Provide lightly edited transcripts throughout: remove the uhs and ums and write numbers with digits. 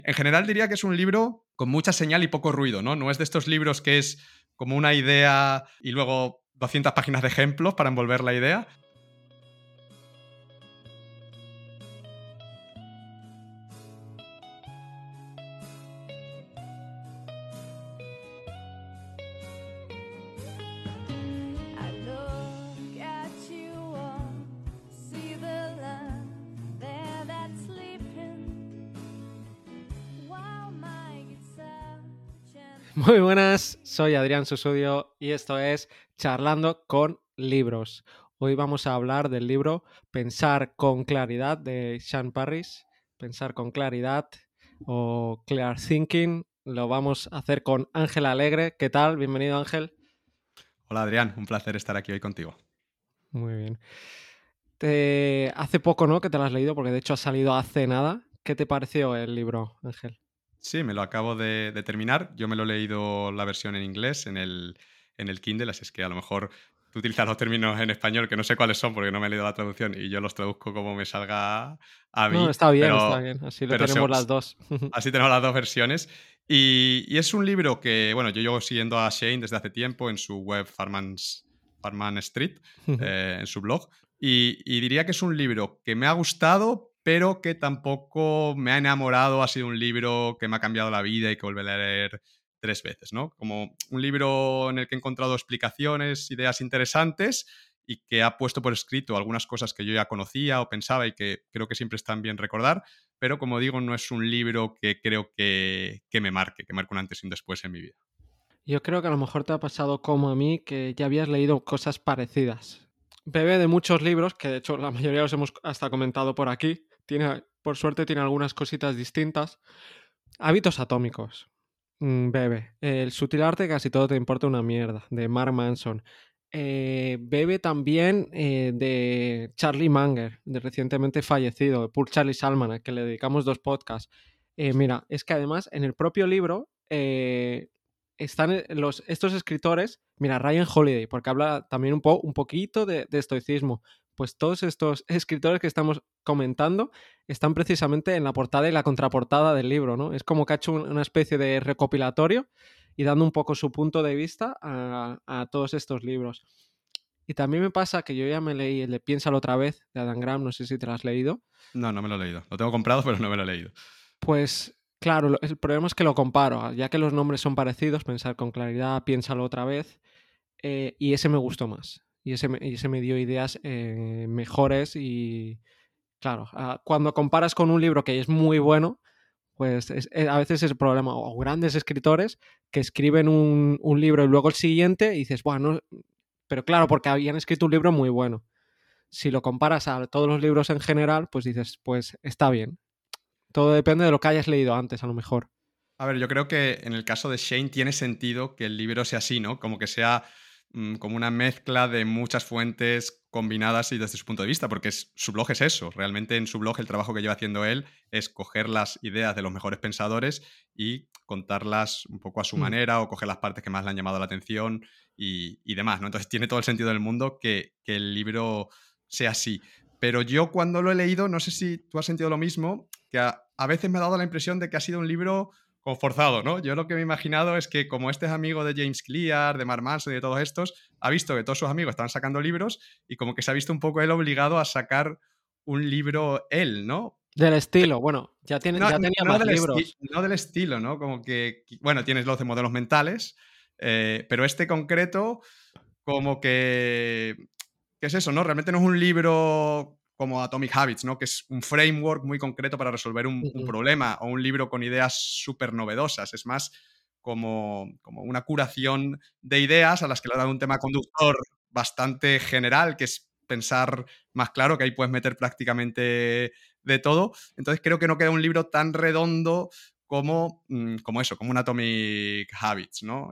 En general diría que es un libro con mucha señal y poco ruido, ¿no? No es de estos libros que es como una idea y luego 200 páginas de ejemplos para envolver la idea. Muy buenas, soy Adrián Susudio y esto es Charlando con Libros. Hoy vamos a hablar del libro Pensar con Claridad de Sean Parris. Pensar con Claridad o Clear Thinking. Lo vamos a hacer con Ángel Alegre. ¿Qué tal? Bienvenido, Ángel. Hola Adrián, un placer estar aquí hoy contigo. Muy bien. Hace poco, ¿no?, que te lo has leído, porque de hecho ha salido hace nada. ¿Qué te pareció el libro, Ángel? Sí, me lo acabo de terminar. Yo me lo he leído la versión en inglés en el Kindle, así es que a lo mejor tú utilizas los términos en español que no sé cuáles son porque no me he leído la traducción y yo los traduzco como me salga a No, mí, está bien, está pero, bien. Así lo pero tenemos las dos. así tenemos las dos versiones. Y es un libro que, bueno, yo llevo siguiendo a Shane desde hace tiempo en su web Farman Street, en su blog, y diría que es un libro que me ha gustado, pero que tampoco me ha enamorado. Ha sido un libro que me ha cambiado la vida y que volveré a leer 3 veces, ¿no? Como un libro en el que he encontrado explicaciones, ideas interesantes y que ha puesto por escrito algunas cosas que yo ya conocía o pensaba y que creo que siempre están bien recordar, pero como digo, no es un libro que creo que me marque, que marque un antes y un después en mi vida. Yo creo que a lo mejor te ha pasado como a mí, que ya habías leído cosas parecidas. Bebe de muchos libros, que de hecho la mayoría los hemos hasta comentado por aquí. Por suerte tiene algunas cositas distintas. Hábitos atómicos. Bebe. El sutil arte, casi todo te importa una mierda, de Mark Manson. Bebe también de Charlie Munger, de recientemente fallecido, de Poor Charlie Salman, al que le dedicamos 2 podcasts. Mira, es que además en el propio libro están estos escritores, mira, Ryan Holiday, porque habla también un poquito de estoicismo. Pues todos estos escritores que estamos comentando están precisamente en la portada y la contraportada del libro, ¿no? Es como que ha hecho una especie de recopilatorio y dando un poco su punto de vista a todos estos libros. Y también me pasa que yo ya me leí el de Piénsalo otra vez, de Adam Grant, no sé si te lo has leído. No, no me lo he leído. Lo tengo comprado, pero no me lo he leído. Pues claro, el problema es que lo comparo, ya que los nombres son parecidos, Pensar con Claridad, Piénsalo otra vez, y ese me gustó más. Y ese me dio ideas mejores y, claro, cuando comparas con un libro que es muy bueno, pues a veces es el problema. O grandes escritores que escriben un libro y luego el siguiente y dices, bueno, pero claro, porque habían escrito un libro muy bueno. Si lo comparas a todos los libros en general, pues dices, pues está bien. Todo depende de lo que hayas leído antes, a lo mejor. A ver, yo creo que en el caso de Shane tiene sentido que el libro sea así, ¿no? Como que sea como una mezcla de muchas fuentes combinadas y desde su punto de vista, porque su blog es eso. Realmente en su blog el trabajo que lleva haciendo él es coger las ideas de los mejores pensadores y contarlas un poco a su Mm. manera o coger las partes que más le han llamado la atención y demás, ¿no? Entonces tiene todo el sentido del mundo que el libro sea así. Pero yo cuando lo he leído, no sé si tú has sentido lo mismo, que a veces me ha dado la impresión de que ha sido un libro como forzado, ¿no? Yo lo que me he imaginado es que como este es amigo de James Clear, de Mark Manson y de todos estos, ha visto que todos sus amigos estaban sacando libros y como que se ha visto un poco él obligado a sacar un libro él, ¿no? Del estilo, bueno, ya No, tenía más libros. no del estilo, ¿no? Como que, bueno, tienes los de modelos mentales, pero este concreto como que ¿qué es eso, no? Realmente no es un libro como Atomic Habits, ¿no? Que es un framework muy concreto para resolver un Mm. problema o un libro con ideas súper novedosas. Es más como una curación de ideas a las que le ha dado un tema conductor bastante general, que es pensar más claro, que ahí puedes meter prácticamente de todo. Entonces creo que no queda un libro tan redondo como eso, como un Atomic Habits, ¿no?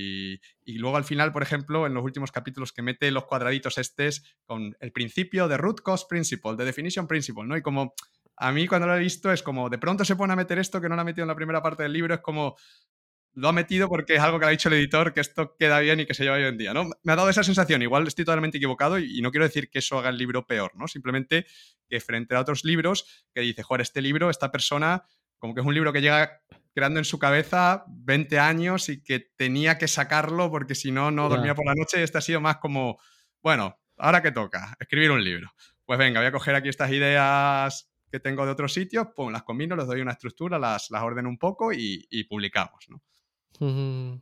Y luego al final, por ejemplo, en los últimos capítulos que mete los cuadraditos estés con el principio de root cause principle, de definition principle, ¿no? Y como a mí cuando lo he visto es como de pronto se pone a meter esto que no lo ha metido en la primera parte del libro, es como lo ha metido porque es algo que ha dicho el editor, que esto queda bien y que se lleva hoy en día, ¿no? Me ha dado esa sensación, igual estoy totalmente equivocado y no quiero decir que eso haga el libro peor, ¿no? Simplemente que frente a otros libros que dice, joder, este libro, esta persona como que es un libro que llega creando en su cabeza 20 años y que tenía que sacarlo porque si no, no dormía Ya. por la noche. Este ha sido más como, bueno, ¿ahora qué toca? Escribir un libro. Pues venga, voy a coger aquí estas ideas que tengo de otros sitios, pum, las combino, les doy una estructura, las ordeno un poco y publicamos, ¿no? Ujú.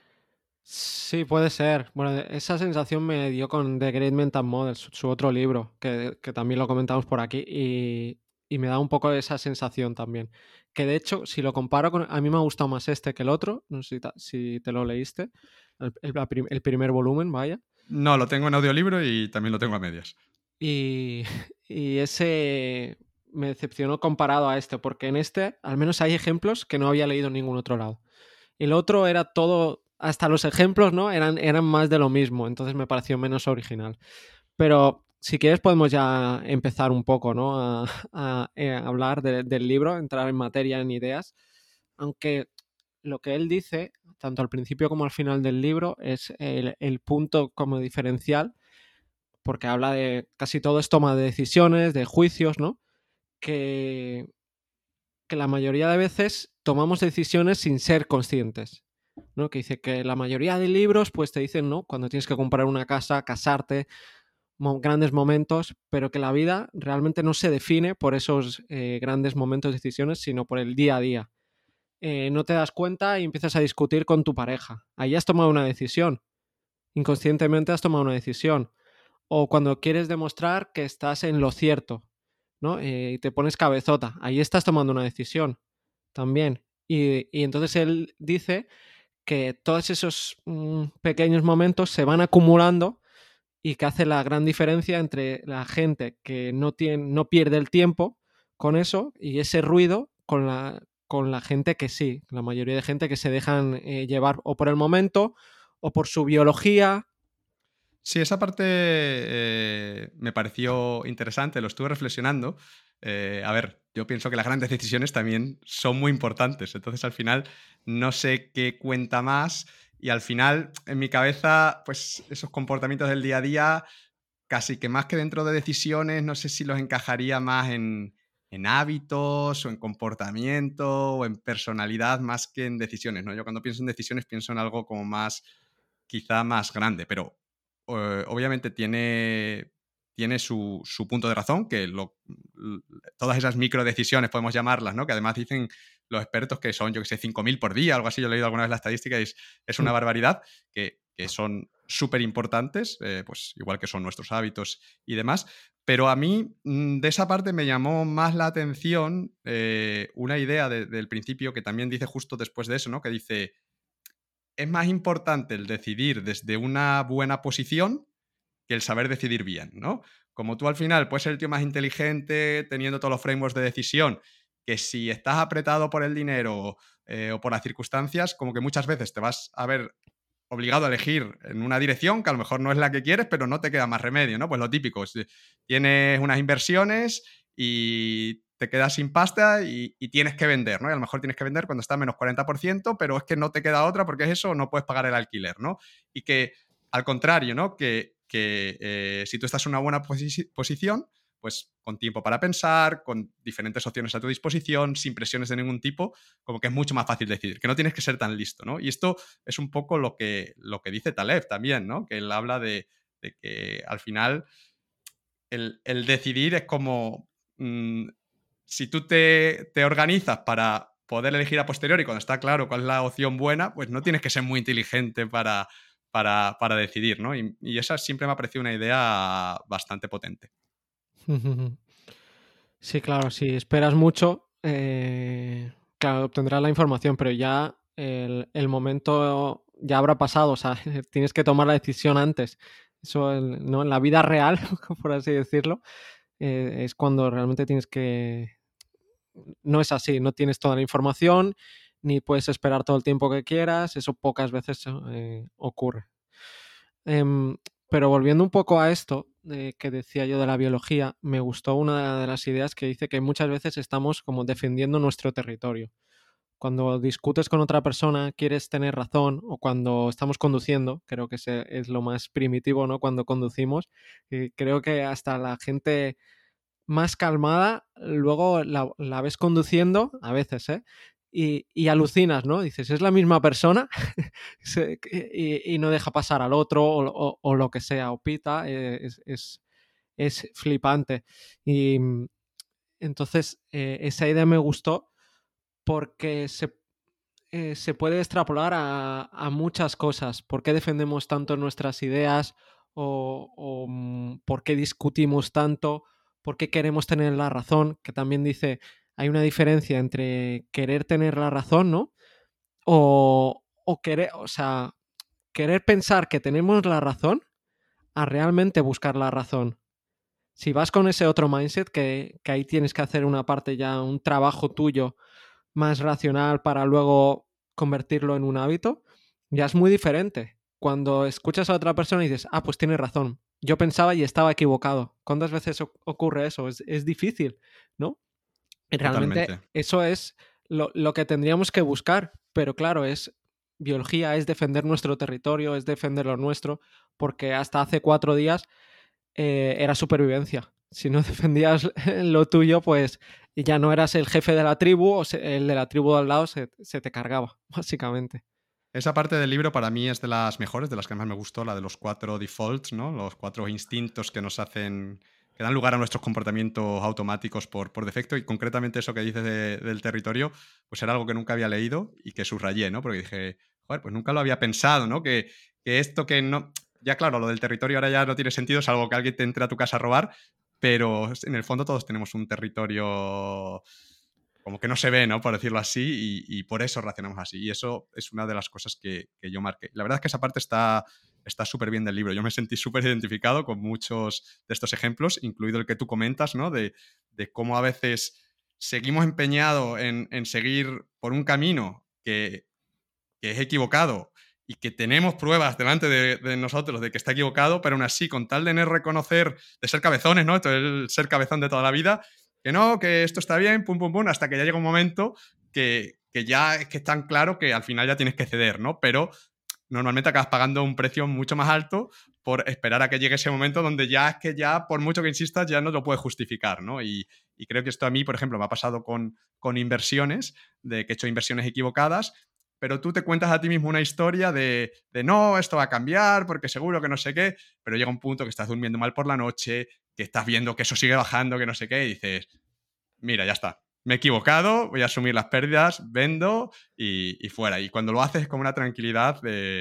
Sí, puede ser. Bueno, esa sensación me dio con The Great Mental Model, su otro libro, que también lo comentamos por aquí, y me da un poco esa sensación también. Que de hecho, si lo comparo con... A mí me ha gustado más este que el otro, no sé si te lo leíste, el primer volumen, vaya. No, lo tengo en audiolibro y también lo tengo a medias. Y, y ese me decepcionó comparado a este, porque en este al menos hay ejemplos que no había leído en ningún otro lado. El otro era todo, hasta los ejemplos, ¿no? Eran más de lo mismo, entonces me pareció menos original. Pero si quieres podemos ya empezar un poco, ¿no? A hablar del libro, entrar en materia, en ideas. Aunque lo que él dice, tanto al principio como al final del libro, es el punto como diferencial, porque habla de casi todo es toma de decisiones, de juicios, ¿no? Que, que la mayoría de veces tomamos decisiones sin ser conscientes, ¿no? Que dice que la mayoría de libros pues te dicen, ¿no? Cuando tienes que comprar una casa, casarte, grandes momentos, pero que la vida realmente no se define por esos grandes momentos, decisiones, sino por el día a día. No te das cuenta y empiezas a discutir con tu pareja. Ahí has tomado una decisión. Inconscientemente has tomado una decisión. O cuando quieres demostrar que estás en lo cierto, ¿no? Y te pones cabezota. Ahí estás tomando una decisión también. Y entonces él dice que todos esos pequeños momentos se van acumulando y que hace la gran diferencia entre la gente que no pierde el tiempo con eso y ese ruido con la gente que sí, la mayoría de gente que se dejan llevar o por el momento o por su biología. Sí, esa parte me pareció interesante, lo estuve reflexionando. A ver, yo pienso que las grandes decisiones también son muy importantes, entonces al final no sé qué cuenta más y al final en mi cabeza, pues esos comportamientos del día a día, casi que más que dentro de decisiones, no sé si los encajaría más en hábitos o en comportamiento o en personalidad más que en decisiones, ¿no? Yo cuando pienso en decisiones pienso en algo como más, quizá más grande, pero obviamente tiene su punto de razón, que todas esas micro decisiones podemos llamarlas, ¿no? Que además dicen los expertos que son, yo que sé, 5.000 por día, algo así, yo he leído alguna vez la estadística y es una barbaridad, que son súper importantes, pues igual que son nuestros hábitos y demás. Pero a mí de esa parte me llamó más la atención una idea del principio que también dice justo después de eso, ¿no? Que dice, es más importante el decidir desde una buena posición que el saber decidir bien, ¿no? Como tú al final puedes ser el tío más inteligente teniendo todos los frameworks de decisión, que si estás apretado por el dinero o por las circunstancias, como que muchas veces te vas a ver obligado a elegir en una dirección que a lo mejor no es la que quieres, pero no te queda más remedio, ¿no? Pues lo típico, si tienes unas inversiones y te quedas sin pasta y tienes que vender, ¿no? Y a lo mejor tienes que vender cuando está a menos 40%, pero es que no te queda otra porque es eso, no puedes pagar el alquiler, ¿no? Y que al contrario, ¿no? Que si tú estás en una buena posición, pues con tiempo para pensar, con diferentes opciones a tu disposición, sin presiones de ningún tipo, como que es mucho más fácil decidir, que no tienes que ser tan listo, ¿no? Y esto es un poco lo que dice Taleb también, ¿no? Que él habla de que al final el decidir es como si tú te organizas para poder elegir a posteriori cuando está claro cuál es la opción buena, pues no tienes que ser muy inteligente para decidir, ¿no? Y esa siempre me ha parecido una idea bastante potente. Sí, claro, si esperas mucho, claro, obtendrás la información, pero ya el momento ya habrá pasado, o sea, tienes que tomar la decisión antes. Eso, ¿no? En la vida real, por así decirlo, es cuando realmente tienes que... No es así, no tienes toda la información, ni puedes esperar todo el tiempo que quieras, eso pocas veces ocurre. Em, pero volviendo un poco a esto que decía yo de la biología, me gustó una de las ideas que dice que muchas veces estamos como defendiendo nuestro territorio. Cuando discutes con otra persona, quieres tener razón, o cuando estamos conduciendo, creo que es lo más primitivo, ¿no? Cuando conducimos, creo que hasta la gente más calmada, luego la ves conduciendo, a veces, ¿eh? Y alucinas, ¿no? Dices, ¿es la misma persona? Y no deja pasar al otro o lo que sea, o pita, es flipante. Y entonces esa idea me gustó porque se puede extrapolar a muchas cosas. ¿Por qué defendemos tanto nuestras ideas? O por qué discutimos tanto? ¿Por qué queremos tener la razón? Que también dice, hay una diferencia entre querer tener la razón, ¿no? O querer, o sea, querer pensar que tenemos la razón a realmente buscar la razón. Si vas con ese otro mindset, que ahí tienes que hacer una parte ya, un trabajo tuyo más racional para luego convertirlo en un hábito, ya es muy diferente. Cuando escuchas a otra persona y dices, ah, pues tienes razón, yo pensaba y estaba equivocado. ¿Cuántas veces ocurre eso? Es difícil, ¿no? Y realmente Totalmente. eso es lo que tendríamos que buscar, pero claro, es biología, es defender nuestro territorio, es defender lo nuestro, porque hasta hace 4 días era supervivencia. Si no defendías lo tuyo, pues ya no eras el jefe de la tribu o el de la tribu de al lado se te cargaba, básicamente. Esa parte del libro para mí es de las mejores, de las que más me gustó, la de los 4 defaults, ¿no? Los 4 instintos que nos hacen, que dan lugar a nuestros comportamientos automáticos por defecto. Y concretamente eso que dices del territorio, pues era algo que nunca había leído y que subrayé, ¿no? Porque dije, joder, pues nunca lo había pensado, ¿no? Que esto que no... Ya claro, lo del territorio ahora ya no tiene sentido, salvo que alguien te entre a tu casa a robar, pero en el fondo todos tenemos un territorio como que no se ve, ¿no? Por decirlo así, y por eso reaccionamos así. Y eso es una de las cosas que yo marqué. La verdad es que esa parte está súper bien del libro. Yo me sentí súper identificado con muchos de estos ejemplos, incluido el que tú comentas, ¿no? De cómo a veces seguimos empeñados en seguir por un camino que es equivocado y que tenemos pruebas delante de nosotros de que está equivocado, pero aún así, con tal de no reconocer, de ser cabezones, ¿no? Esto es el ser cabezón de toda la vida, que no, que esto está bien, pum, pum, pum, hasta que ya llega un momento que ya es que es tan claro que al final ya tienes que ceder, ¿no? Pero normalmente acabas pagando un precio mucho más alto por esperar a que llegue ese momento donde ya es que ya, por mucho que insistas, ya no lo puedes justificar, ¿no? Y creo que esto a mí, por ejemplo, me ha pasado con inversiones, de que he hecho inversiones equivocadas, pero tú te cuentas a ti mismo una historia de no, esto va a cambiar porque seguro que no sé qué, pero llega un punto que estás durmiendo mal por la noche, que estás viendo que eso sigue bajando, que no sé qué, y dices, mira, ya está, me he equivocado, voy a asumir las pérdidas, vendo y fuera. Y cuando lo haces es con una tranquilidad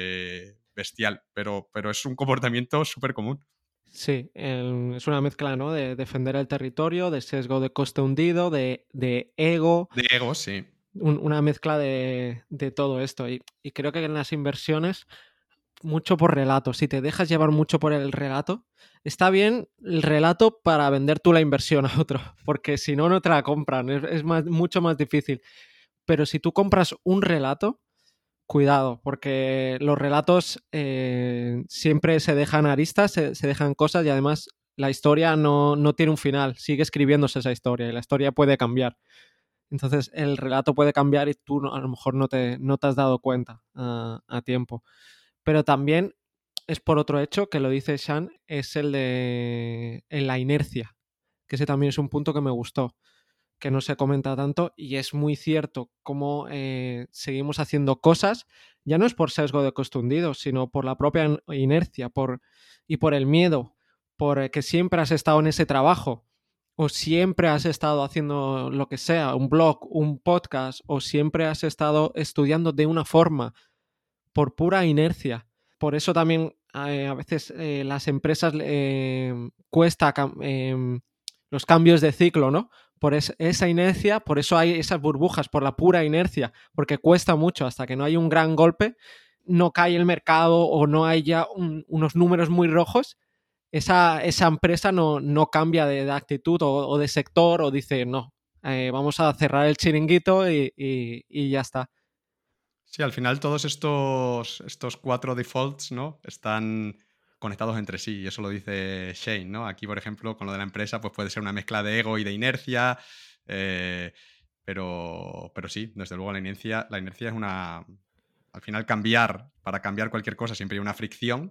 bestial, pero es un comportamiento súper común. Sí, es una mezcla, ¿no? De defender el territorio, de sesgo de coste hundido, de ego, De ego, sí. una mezcla de todo esto. Y creo que en las inversiones mucho por relato. Si te dejas llevar mucho por el relato, está bien el relato para vender tú la inversión a otro, porque si no, no te la compran. Es mucho más difícil. Pero si tú compras un relato, cuidado, porque los relatos siempre se dejan aristas, se dejan cosas y además la historia no tiene un final. Sigue escribiéndose esa historia y la historia puede cambiar. Entonces el relato puede cambiar y tú a lo mejor no te has dado cuenta a tiempo. Pero también es por otro hecho, que lo dice Sean, es el de en la inercia, que ese también es un punto que me gustó, que no se comenta tanto y es muy cierto cómo seguimos haciendo cosas, ya no es por sesgo de costundido, sino por la propia inercia y por el miedo, por que siempre has estado en ese trabajo o siempre has estado haciendo lo que sea, un blog, un podcast o siempre has estado estudiando de una forma por pura inercia. Por eso también a veces las empresas cuesta los cambios de ciclo, ¿no? Por esa inercia, por eso hay esas burbujas, por la pura inercia, porque cuesta mucho hasta que no hay un gran golpe, no cae el mercado o no hay ya unos números muy rojos, esa empresa no cambia de actitud o de sector o dice, no, vamos a cerrar el chiringuito y ya está. Sí, al final todos estos 4 defaults, ¿no? Están conectados entre sí, y eso lo dice Shane, ¿no? Aquí, por ejemplo, con lo de la empresa, pues puede ser una mezcla de ego y de inercia, eh, pero sí, desde luego la inercia es una... Al final para cambiar cualquier cosa siempre hay una fricción,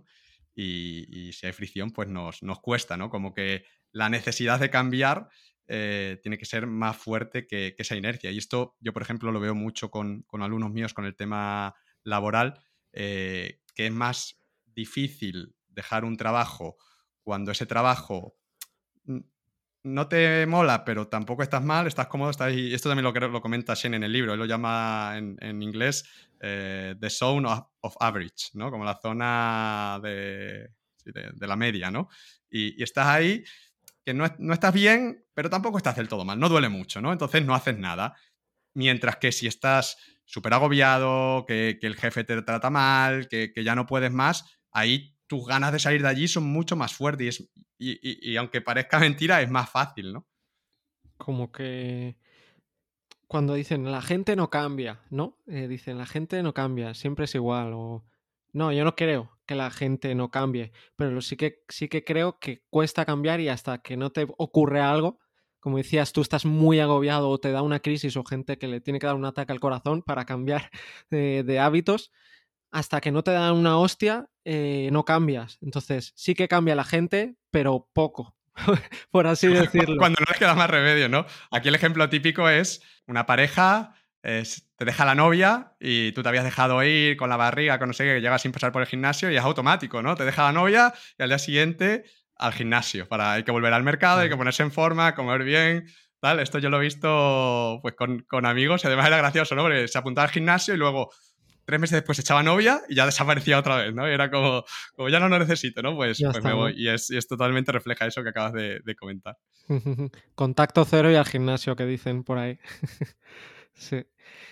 y si hay fricción, pues nos cuesta, ¿no? Como que la necesidad de cambiar tiene que ser más fuerte que esa inercia. Y esto yo, por ejemplo, lo veo mucho con alumnos míos con el tema laboral, que es más difícil dejar un trabajo cuando ese trabajo n- no te mola, pero tampoco estás mal, estás cómodo, estás ahí. Esto también lo comenta Shen en el libro, él lo llama en inglés the zone of average, ¿no? Como la zona sí, de la media, ¿no? Y estás ahí que no estás bien, pero tampoco estás del todo mal, no duele mucho, ¿no? Entonces no haces nada. Mientras que si estás súper agobiado, que el jefe te trata mal, que ya no puedes más, ahí tus ganas de salir de allí son mucho más fuertes y aunque parezca mentira, es más fácil, ¿no? Como que cuando dicen la gente no cambia, ¿no? Dicen la gente no cambia, siempre es igual. O no, yo no creo que la gente no cambie, pero sí que creo que cuesta cambiar y hasta que no te ocurre algo, como decías, tú estás muy agobiado o te da una crisis o gente que le tiene que dar un ataque al corazón para cambiar de hábitos, hasta que no te dan una hostia, no cambias. Entonces, sí que cambia la gente, pero poco, por así decirlo. Cuando no les queda más remedio, ¿no? Aquí el ejemplo típico es una pareja, te deja la novia y tú te habías dejado ir con la barriga, con no sé qué, que llegas sin pasar por el gimnasio y es automático, ¿no? Te deja la novia y al día siguiente al gimnasio. Hay que volver al mercado, hay que Claro. ponerse en forma, comer bien, tal. Esto yo lo he visto pues con amigos y además era gracioso, ¿no? Porque se apuntaba al gimnasio y luego 3 meses después se echaba novia y ya desaparecía otra vez, ¿no? Y era como ya no lo necesito, ¿no? Pues, Ya pues me está, voy. ¿no? Y es totalmente refleja eso que acabas de comentar. Contacto cero y al gimnasio que dicen por ahí. Sí.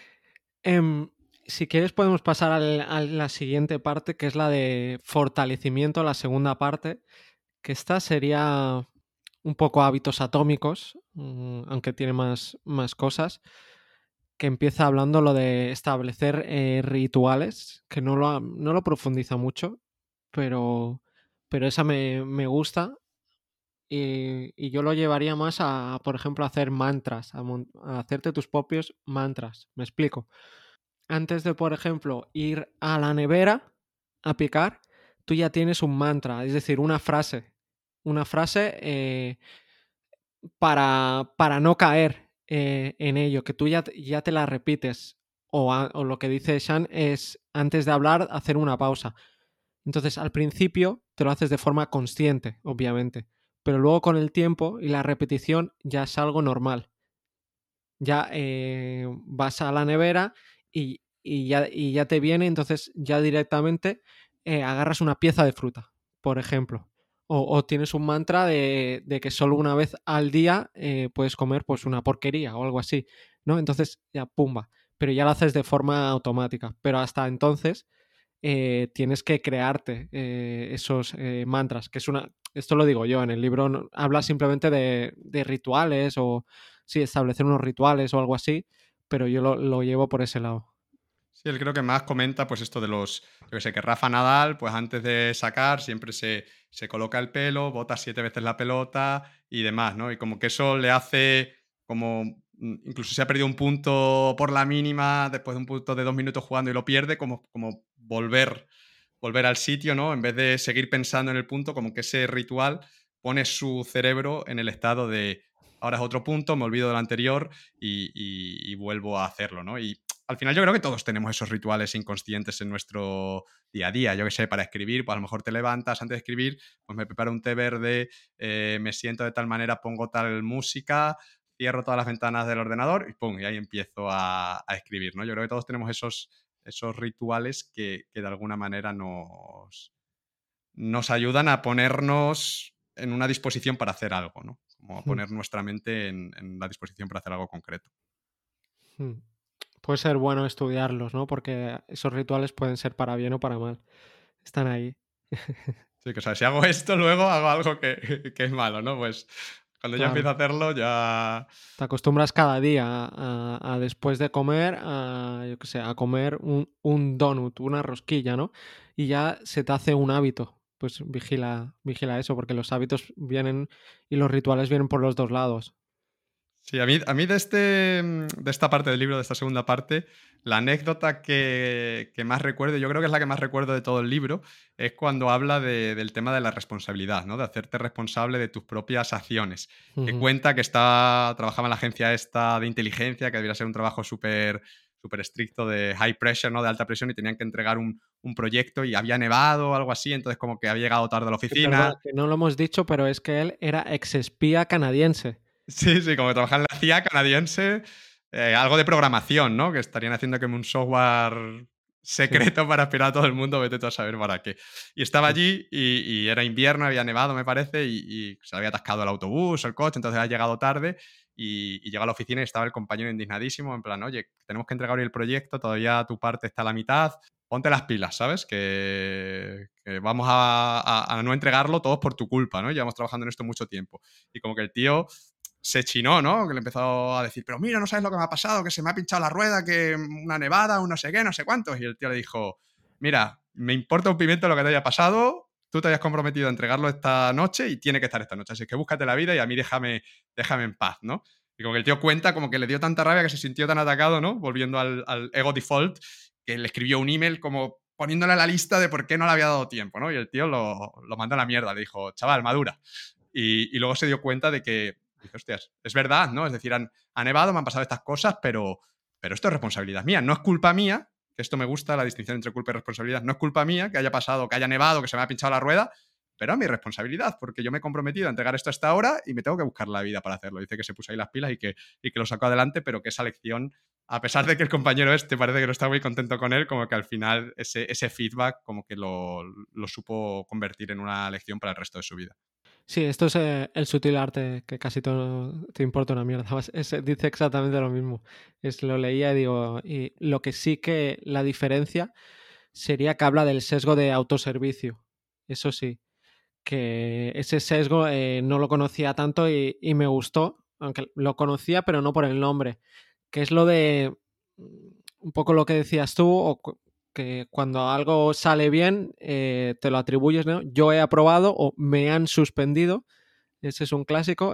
Em, si quieres podemos pasar a la siguiente parte, que es la de fortalecimiento, la segunda parte, que esta sería un poco hábitos atómicos, aunque tiene más cosas, que empieza hablando lo de establecer rituales, que no lo profundiza mucho, pero, pero esa me gusta. Y yo lo llevaría más a, por ejemplo, a hacer mantras, a hacerte tus propios mantras. Me explico. Antes de, por ejemplo, ir a la nevera a picar, tú ya tienes un mantra, es decir, una frase para no caer en ello, que tú ya te la repites. O lo que dice Shan es, antes de hablar, hacer una pausa. Entonces, al principio te lo haces de forma consciente, obviamente, pero luego con el tiempo y la repetición ya es algo normal. Ya vas a la nevera y ya te viene, entonces ya directamente agarras una pieza de fruta, por ejemplo. O tienes un mantra de que solo una vez al día puedes comer pues una porquería o algo así, ¿no? Entonces ya pumba, pero ya lo haces de forma automática. Pero hasta entonces tienes que crearte esos mantras, que es una... Esto lo digo yo, en el libro habla simplemente de rituales o sí, establecer unos rituales o algo así, pero yo lo llevo por ese lado. Sí, él creo que más comenta pues esto de yo que sé, que Rafa Nadal, pues antes de sacar siempre se coloca el pelo, bota 7 veces la pelota y demás, ¿no? Y como que eso le hace como, incluso si ha perdido un punto por la mínima, después de un punto de 2 minutos jugando y lo pierde, como volver al sitio, ¿no? En vez de seguir pensando en el punto, como que ese ritual pone su cerebro en el estado de, ahora es otro punto, me olvido del anterior y vuelvo a hacerlo, ¿no? Y al final yo creo que todos tenemos esos rituales inconscientes en nuestro día a día. Yo que sé, para escribir, pues a lo mejor te levantas antes de escribir, pues me preparo un té verde, me siento de tal manera, pongo tal música, cierro todas las ventanas del ordenador y pum, y ahí empiezo a escribir, ¿no? Yo creo que todos tenemos esos rituales que de alguna manera nos ayudan a ponernos en una disposición para hacer algo, ¿no? Como a Mm, poner nuestra mente en la disposición para hacer algo concreto. mm. Puede ser bueno estudiarlos, ¿no? Porque esos rituales pueden ser para bien o para mal. Están ahí. Sí, que o sea, si hago esto, luego hago algo que es malo, ¿no? Pues cuando ya empiezo Claro. a hacerlo, ya. Te acostumbras cada día a después de comer, yo qué sé, a comer un donut, una rosquilla, ¿no? Y ya se te hace un hábito. Pues vigila eso, porque los hábitos vienen y los rituales vienen por los dos lados. Sí, a mí de esta parte del libro, de esta segunda parte, la anécdota que más recuerdo, yo creo que es la que más recuerdo de todo el libro, es cuando habla del tema de la responsabilidad, ¿no? De hacerte responsable de tus propias acciones. Que Ujú. cuenta que trabajaba en la agencia esta de inteligencia, que debería ser un trabajo súper estricto de high pressure, ¿no? De alta presión, y tenían que entregar un proyecto y había nevado o algo así, entonces como que había llegado tarde a la Que perdona, oficina. que no lo hemos dicho, pero es que él era exespía canadiense. Sí, sí, como que trabajan en la CIA canadiense, algo de programación, ¿no? Que estarían haciendo como un software Sí, secreto para espiar a todo el mundo, vete tú a saber para qué. Y estaba sí. allí y era invierno, había nevado, me parece, y se había atascado el autobús, el coche, entonces había llegado tarde y llegó a la oficina y estaba el compañero indignadísimo, en plan, oye, tenemos que entregar hoy el proyecto, todavía tu parte está a la mitad, ponte las pilas, ¿sabes? Que vamos a no entregarlo todos por tu culpa, ¿no? Llevamos trabajando en esto mucho tiempo. Y como que el tío se chinó, ¿no? Que le empezó a decir, pero mira, no sabes lo que me ha pasado, que se me ha pinchado la rueda, que una nevada, un no sé qué, no sé cuántos. Y el tío le dijo, mira, me importa un pimiento lo que te haya pasado, tú te hayas comprometido a entregarlo esta noche y tiene que estar esta noche. Así que búscate la vida y a mí déjame en paz, ¿no? Y como que el tío cuenta como que le dio tanta rabia que se sintió tan atacado, ¿no? Volviendo al ego default, que le escribió un email como poniéndole a la lista de por qué no le había dado tiempo, ¿no? Y el tío lo mandó a la mierda, le dijo, chaval, madura. Y luego se dio cuenta de que, dice, hostias, es verdad, ¿no? Es decir, ha nevado, me han pasado estas cosas, pero esto es responsabilidad mía. No es culpa mía, que esto me gusta, la distinción entre culpa y responsabilidad. No es culpa mía que haya pasado, que haya nevado, que se me ha pinchado la rueda, pero es mi responsabilidad, porque yo me he comprometido a entregar esto a esta hora y me tengo que buscar la vida para hacerlo. Dice que se puso ahí las pilas y que lo sacó adelante, pero que esa lección, a pesar de que el compañero este parece que no está muy contento con él, como que al final ese feedback como que lo supo convertir en una lección para el resto de su vida. Sí, esto es el sutil arte que casi todo te importa una mierda. Dice exactamente lo mismo. Lo leía y digo, y lo que sí que la diferencia sería que habla del sesgo de autoservicio. Eso sí, que ese sesgo no lo conocía tanto y me gustó, aunque lo conocía, pero no por el nombre, que es lo de un poco lo que decías tú, que cuando algo sale bien, te lo atribuyes, ¿no? Yo he aprobado o me han suspendido, ese es un clásico,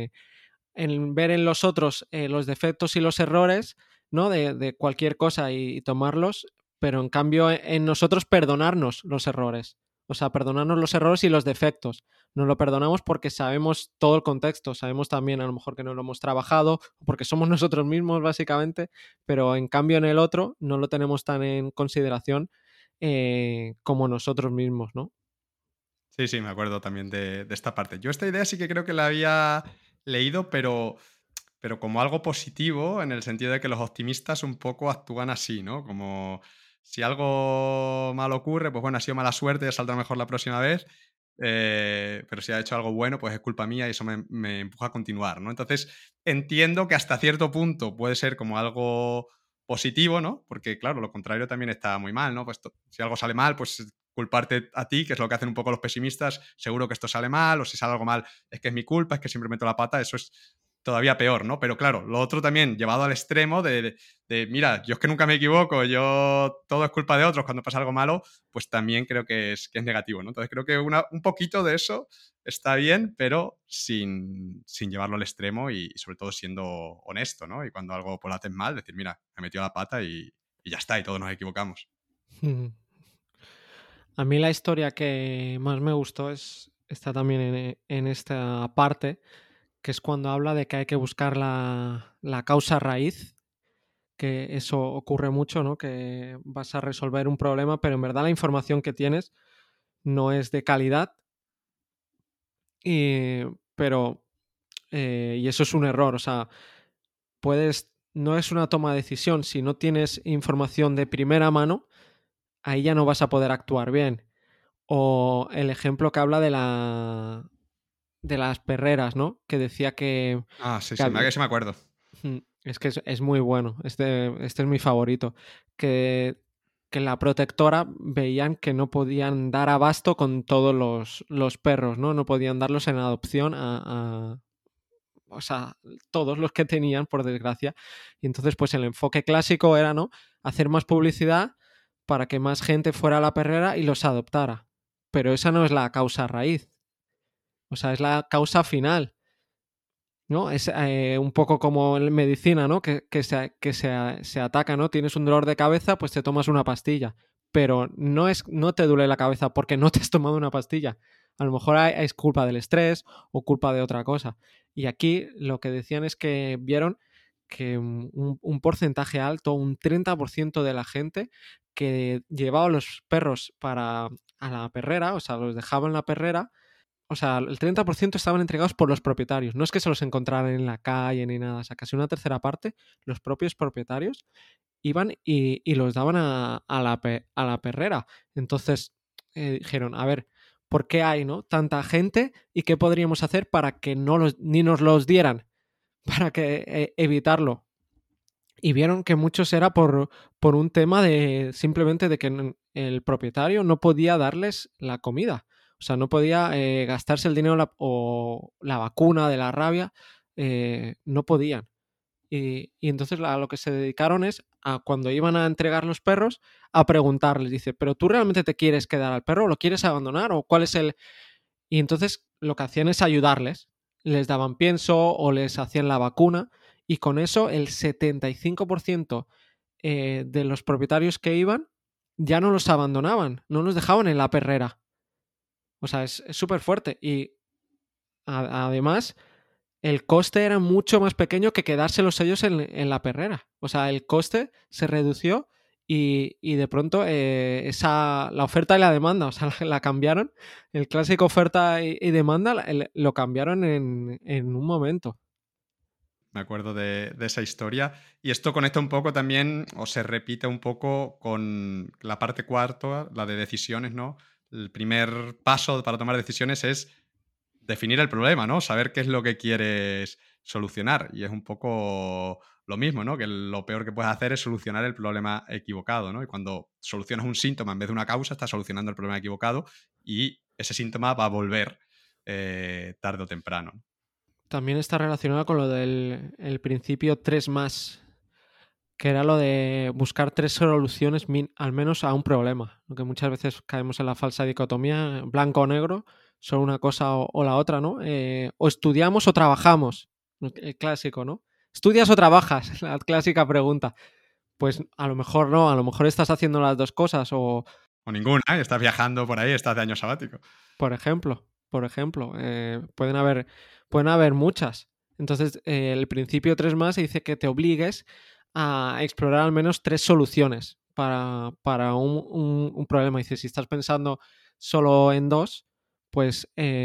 en ver en los otros los defectos y los errores, ¿no? De cualquier cosa y tomarlos, pero en cambio en nosotros perdonarnos los errores. O sea, perdonarnos los errores y los defectos. Nos lo perdonamos porque sabemos todo el contexto, sabemos también a lo mejor que no lo hemos trabajado, porque somos nosotros mismos básicamente, pero en cambio en el otro no lo tenemos tan en consideración como nosotros mismos, ¿no? Sí, sí, me acuerdo también de esta parte. Yo esta idea sí que creo que la había leído, pero como algo positivo, en el sentido de que los optimistas un poco actúan así, ¿no? Como si algo malo ocurre, pues bueno, ha sido mala suerte, ya saldrá mejor la próxima vez, pero si ha hecho algo bueno, pues es culpa mía y eso me empuja a continuar, ¿no? Entonces, entiendo que hasta cierto punto puede ser como algo positivo, ¿no? Porque, claro, lo contrario también está muy mal, ¿no? Pues si algo sale mal, pues culparte a ti, que es lo que hacen un poco los pesimistas, seguro que esto sale mal, o si sale algo mal, es que es mi culpa, es que siempre meto la pata, eso es todavía peor, ¿no? Pero claro, lo otro también llevado al extremo mira, yo es que nunca me equivoco, yo todo es culpa de otros cuando pasa algo malo, pues también creo que es negativo, ¿no? Entonces creo que un poquito de eso está bien, pero sin llevarlo al extremo y sobre todo siendo honesto, ¿no? Y cuando algo pues, lo haces mal, decir, mira, me he metido la pata y ya está, y todos nos equivocamos. A mí la historia que más me gustó está también en esta parte, que es cuando habla de que hay que buscar la causa raíz, que eso ocurre mucho, ¿no? Que vas a resolver un problema, pero en verdad la información que tienes no es de calidad, y, pero, y eso es un error, o sea, no es una toma de decisión, si no tienes información de primera mano, ahí ya no vas a poder actuar bien. O el ejemplo que habla de las perreras, ¿no? Que decía Ah, sí, que sí, había- sí me acuerdo. es que es muy bueno. Este es mi favorito. Que, que la protectora veían que no podían dar abasto con todos los perros, ¿no? No podían darlos en adopción o sea, todos los que tenían, por desgracia. Y entonces, pues el enfoque clásico era, ¿no? Hacer más publicidad para que más gente fuera a la perrera y los adoptara. Pero esa no es la causa raíz. O sea, es la causa final. ¿no? Es un poco como en medicina, ¿no? Se ataca, ¿no? Tienes un dolor de cabeza, pues te tomas una pastilla. Pero no te duele la cabeza porque no te has tomado una pastilla. A lo mejor es culpa del estrés o culpa de otra cosa. Y aquí lo que decían es que vieron que un porcentaje alto, un 30% de la gente que llevaba los perros a la perrera, o sea, los dejaba en la perrera, o sea, el 30% estaban entregados por los propietarios. No es que se los encontraran en la calle ni nada. O sea, casi una tercera parte, los propios propietarios iban y los daban a la perrera. Entonces dijeron, a ver, ¿por qué hay, no, tanta gente y qué podríamos hacer para que ni nos los dieran? Para que evitarlo. Y vieron que muchos era por un tema de simplemente de que el propietario no podía darles la comida. O sea, no podía gastarse el dinero o la vacuna de la rabia, no podían. Y entonces a lo que se dedicaron es a cuando iban a entregar los perros, a preguntarles, dice, ¿pero tú realmente te quieres quedar al perro? ¿Lo quieres abandonar? ¿O cuál es el...? Y entonces lo que hacían es ayudarles. Les daban pienso o les hacían la vacuna y con eso el 75% de los propietarios que iban ya no los abandonaban, no los dejaban en la perrera. O sea, es súper fuerte. Y además, el coste era mucho más pequeño que quedárselos ellos en la perrera. O sea, el coste se redució y de pronto la oferta y la demanda, o sea, la cambiaron. El clásico oferta y demanda lo cambiaron en un momento. Me acuerdo de esa historia. Y esto conecta un poco también, o se repite un poco con la parte cuarta, la de decisiones, ¿no? El primer paso para tomar decisiones es definir el problema, ¿no? Saber qué es lo que quieres solucionar. Y es un poco lo mismo, ¿no? Que lo peor que puedes hacer es solucionar el problema equivocado, ¿no? Y cuando solucionas un síntoma en vez de una causa, estás solucionando el problema equivocado y ese síntoma va a volver tarde o temprano. También está relacionado con lo del el principio 3 más, que era lo de buscar tres soluciones al menos a un problema. Lo que muchas veces caemos en la falsa dicotomía, blanco o negro, solo una cosa o la otra, ¿no? O estudiamos o trabajamos, el clásico, ¿no? ¿Estudias o trabajas? La clásica pregunta. Pues a lo mejor no, a lo mejor estás haciendo las dos cosas o, O ninguna, ¿eh? Estás viajando por ahí, estás de año sabático. por ejemplo, pueden haber muchas. Entonces, el principio 3 más dice que te obligues a explorar al menos tres soluciones para un problema. Dice, si estás pensando solo en dos, pues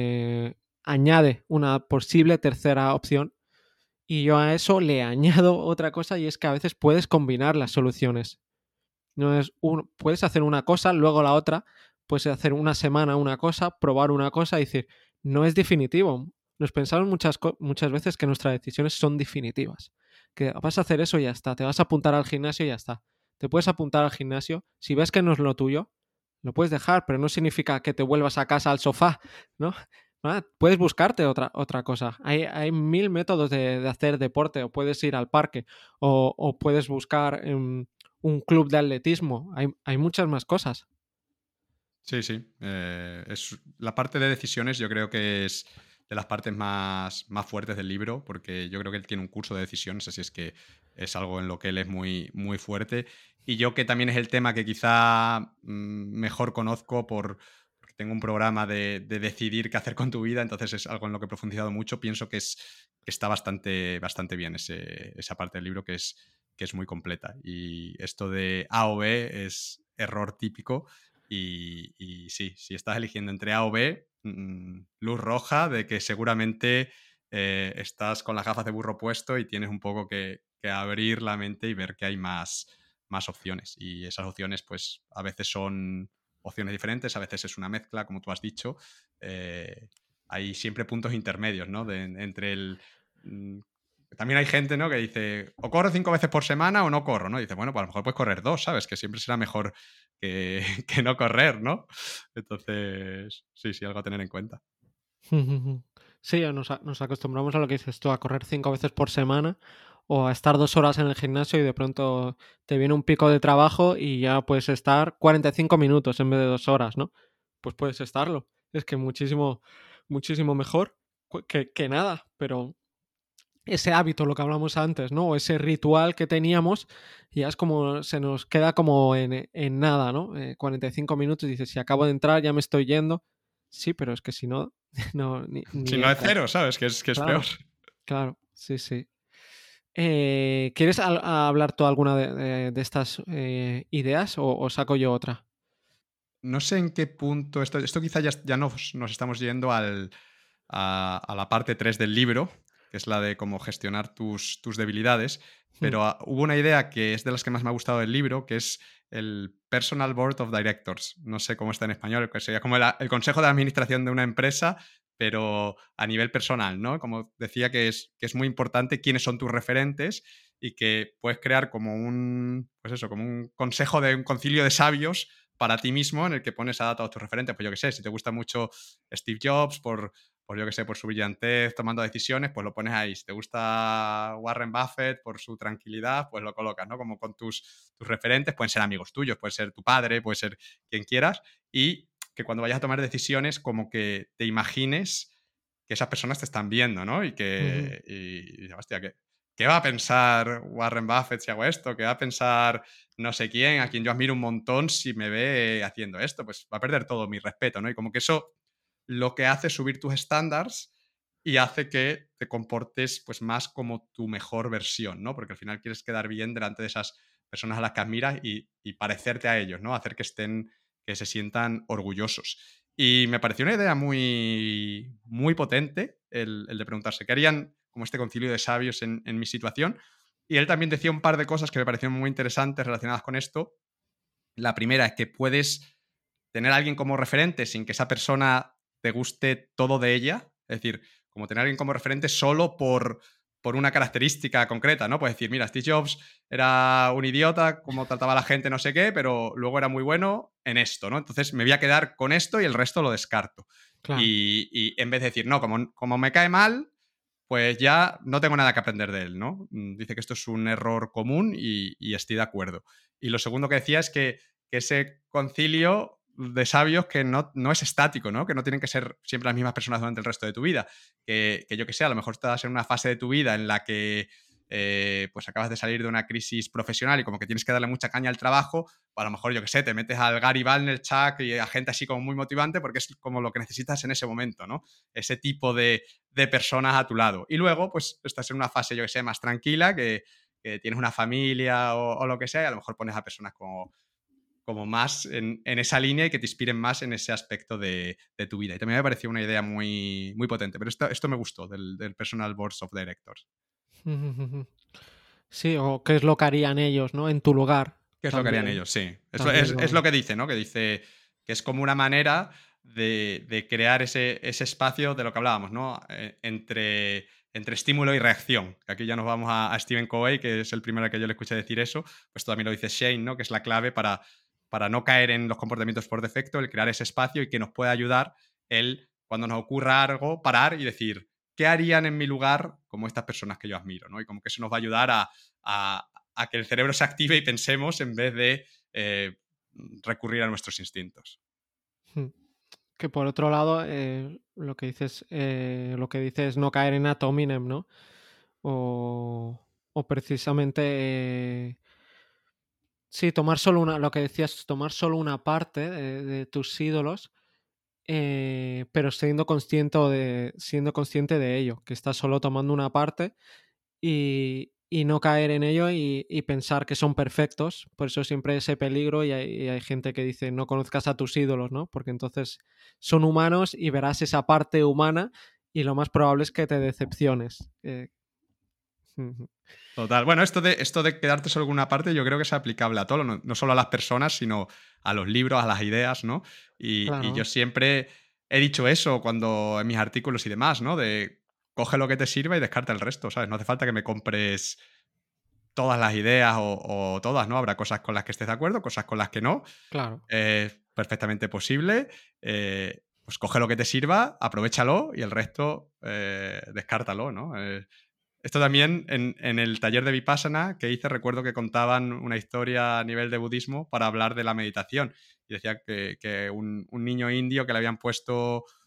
añade una posible tercera opción. Y yo a eso le añado otra cosa y es que a veces puedes combinar las soluciones. No es puedes hacer una cosa, luego la otra, puedes hacer una semana una cosa, probar una cosa y decir, no es definitivo. Nos pensamos muchas veces que nuestras decisiones son definitivas. Que vas a hacer eso y ya está. Te vas a apuntar al gimnasio y ya está. Te puedes apuntar al gimnasio. Si ves que no es lo tuyo, lo puedes dejar, pero no significa que te vuelvas a casa al sofá, ¿no? Puedes buscarte otra cosa. Hay mil métodos de hacer deporte, o puedes ir al parque, o puedes buscar un club de atletismo. Hay muchas más cosas. Sí, sí. Es, la parte de decisiones yo creo que es de las partes más fuertes del libro, porque yo creo que él tiene un curso de decisiones, así es que es algo en lo que él es muy, muy fuerte. Y yo que también es el tema que quizá mejor conozco porque tengo un programa de decidir qué hacer con tu vida, entonces es algo en lo que he profundizado mucho. Pienso que está bastante bien esa parte del libro que es muy completa. Y esto de A o B es error típico y sí, si estás eligiendo entre A o B, luz roja de que seguramente estás con las gafas de burro puesto y tienes un poco que abrir la mente y ver que hay más opciones. Y esas opciones, pues, a veces son opciones diferentes, a veces es una mezcla, como tú has dicho. Eh, hay siempre puntos intermedios, ¿no? Entre el... también hay gente, ¿no? Que dice, o corro 5 veces por semana o no corro, ¿no? Y dice, bueno, pues a lo mejor puedes correr 2, ¿sabes? Que siempre será mejor que, que no correr, ¿no? Entonces, sí, algo a tener en cuenta. Sí, nos acostumbramos a lo que dices tú, a correr 5 veces por semana o a estar 2 horas en el gimnasio y de pronto te viene un pico de trabajo y ya puedes estar 45 minutos en vez de 2 horas, ¿no? Pues puedes estarlo. Es que muchísimo, muchísimo mejor que nada, pero ese hábito, lo que hablamos antes, ¿no? O ese ritual que teníamos, y ya es como, se nos queda como en nada, ¿no? 45 minutos, dices, si acabo de entrar ya me estoy yendo. Sí, pero es que si no, no Si ni no es entras. cero, ¿sabes? Que es peor. Claro, claro, sí, sí. ¿Quieres hablar tú alguna de estas ideas o saco yo otra? No sé en qué punto. Esto quizá ya nos estamos yendo a la parte 3 del libro, que es la de cómo gestionar tus debilidades. Mm, Pero hubo una idea que es de las que más me ha gustado del libro, que es el Personal Board of Directors. No sé cómo está en español, que sería como el consejo de administración de una empresa, pero a nivel personal, ¿no? Como decía, que es muy importante quiénes son tus referentes y que puedes crear como pues eso, como un consejo de un concilio de sabios para ti mismo en el que pones a todos tus referentes. Pues yo qué sé, si te gusta mucho Steve Jobs por yo qué sé, por su brillantez tomando decisiones, pues lo pones ahí. Si te gusta Warren Buffett por su tranquilidad, pues lo colocas, ¿no? Como con tus referentes, pueden ser amigos tuyos, puede ser tu padre, puede ser quien quieras, y que cuando vayas a tomar decisiones, como que te imagines que esas personas te están viendo, ¿no? ujú. Hostia, ¿qué va a pensar Warren Buffett si hago esto? ¿Qué va a pensar no sé quién, a quien yo admiro un montón, si me ve haciendo esto? Pues va a perder todo mi respeto, ¿no? Y como que eso lo que hace es subir tus estándares y hace que te comportes pues más como tu mejor versión, ¿no? Porque al final quieres quedar bien delante de esas personas a las que admiras y parecerte a ellos, ¿no? Hacer que se sientan orgullosos. Y me pareció una idea muy, muy potente el de preguntarse qué harían como este concilio de sabios en mi situación. Y él también decía un par de cosas que me parecieron muy interesantes relacionadas con esto. La primera es que puedes tener a alguien como referente sin que esa persona te guste todo de ella. Es decir, como tener a alguien como referente solo por una característica concreta, ¿no? Puedes decir, mira, Steve Jobs era un idiota, como trataba a la gente, no sé qué, pero luego era muy bueno en esto, ¿no? Entonces me voy a quedar con esto y el resto lo descarto. Claro. Y en vez de decir, no, como me cae mal, pues ya no tengo nada que aprender de él, ¿no? Dice que esto es un error común y estoy de acuerdo. Y lo segundo que decía es que ese concilio de sabios que no es estático, ¿no? Que no tienen que ser siempre las mismas personas durante el resto de tu vida. Que yo que sé, a lo mejor estás en una fase de tu vida en la que pues acabas de salir de una crisis profesional y como que tienes que darle mucha caña al trabajo, o a lo mejor, yo que sé, te metes al Gary Vaynerchuk y a gente así como muy motivante porque es como lo que necesitas en ese momento, ¿no? Ese tipo de personas a tu lado. Y luego, pues estás en una fase, yo que sé, más tranquila, que tienes una familia o lo que sea, y a lo mejor pones a personas como más en esa línea y que te inspiren más en ese aspecto de tu vida. Y también me pareció una idea muy, muy potente, pero esto me gustó del Personal Boards of Directors. Sí, o qué es lo que harían ellos, ¿no? En tu lugar. ¿Qué es lo que harían También, ellos? Sí. Es, también es, es lo lo. que dice, ¿no? Que dice que es como una manera de crear ese espacio de lo que hablábamos, ¿no? Entre estímulo y reacción. Que aquí ya nos vamos a Stephen Covey, que es el primero al que yo le escuché decir eso. Pues también lo dice Shane, ¿no? Que es la clave para no caer en los comportamientos por defecto, el crear ese espacio y que nos pueda ayudar el, cuando nos ocurra algo, parar y decir, ¿qué harían en mi lugar como estas personas que yo admiro? ¿No? Y como que eso nos va a ayudar a que el cerebro se active y pensemos en vez de recurrir a nuestros instintos. Mm. Que por otro lado, lo que dices es no caer en ad hominem, ¿no? O precisamente, sí, tomar solo una, lo que decías, tomar solo una parte de tus ídolos, pero siendo consciente de ello, que estás solo tomando una parte y no caer en ello y pensar que son perfectos. Por eso siempre ese peligro y hay gente que dice no conozcas a tus ídolos, ¿no? Porque entonces son humanos y verás esa parte humana y lo más probable es que te decepciones. Ujú. Total. Bueno, esto de quedarte solo con una parte yo creo que es aplicable a todo, no solo a las personas, sino a los libros, a las ideas, ¿no? Y yo Claro, siempre he dicho eso cuando en mis artículos y demás, ¿no? De coge lo que te sirva y descarta el resto, ¿sabes? No hace falta que me compres todas las ideas o todas, ¿no? Habrá cosas con las que estés de acuerdo, cosas con las que no. claro. Es perfectamente posible. Pues coge lo que te sirva, aprovéchalo y el resto descártalo, ¿no? Esto también en el taller de Vipassana que hice, recuerdo que contaban una historia a nivel de budismo para hablar de la meditación. Y decía que un niño indio que le habían puesto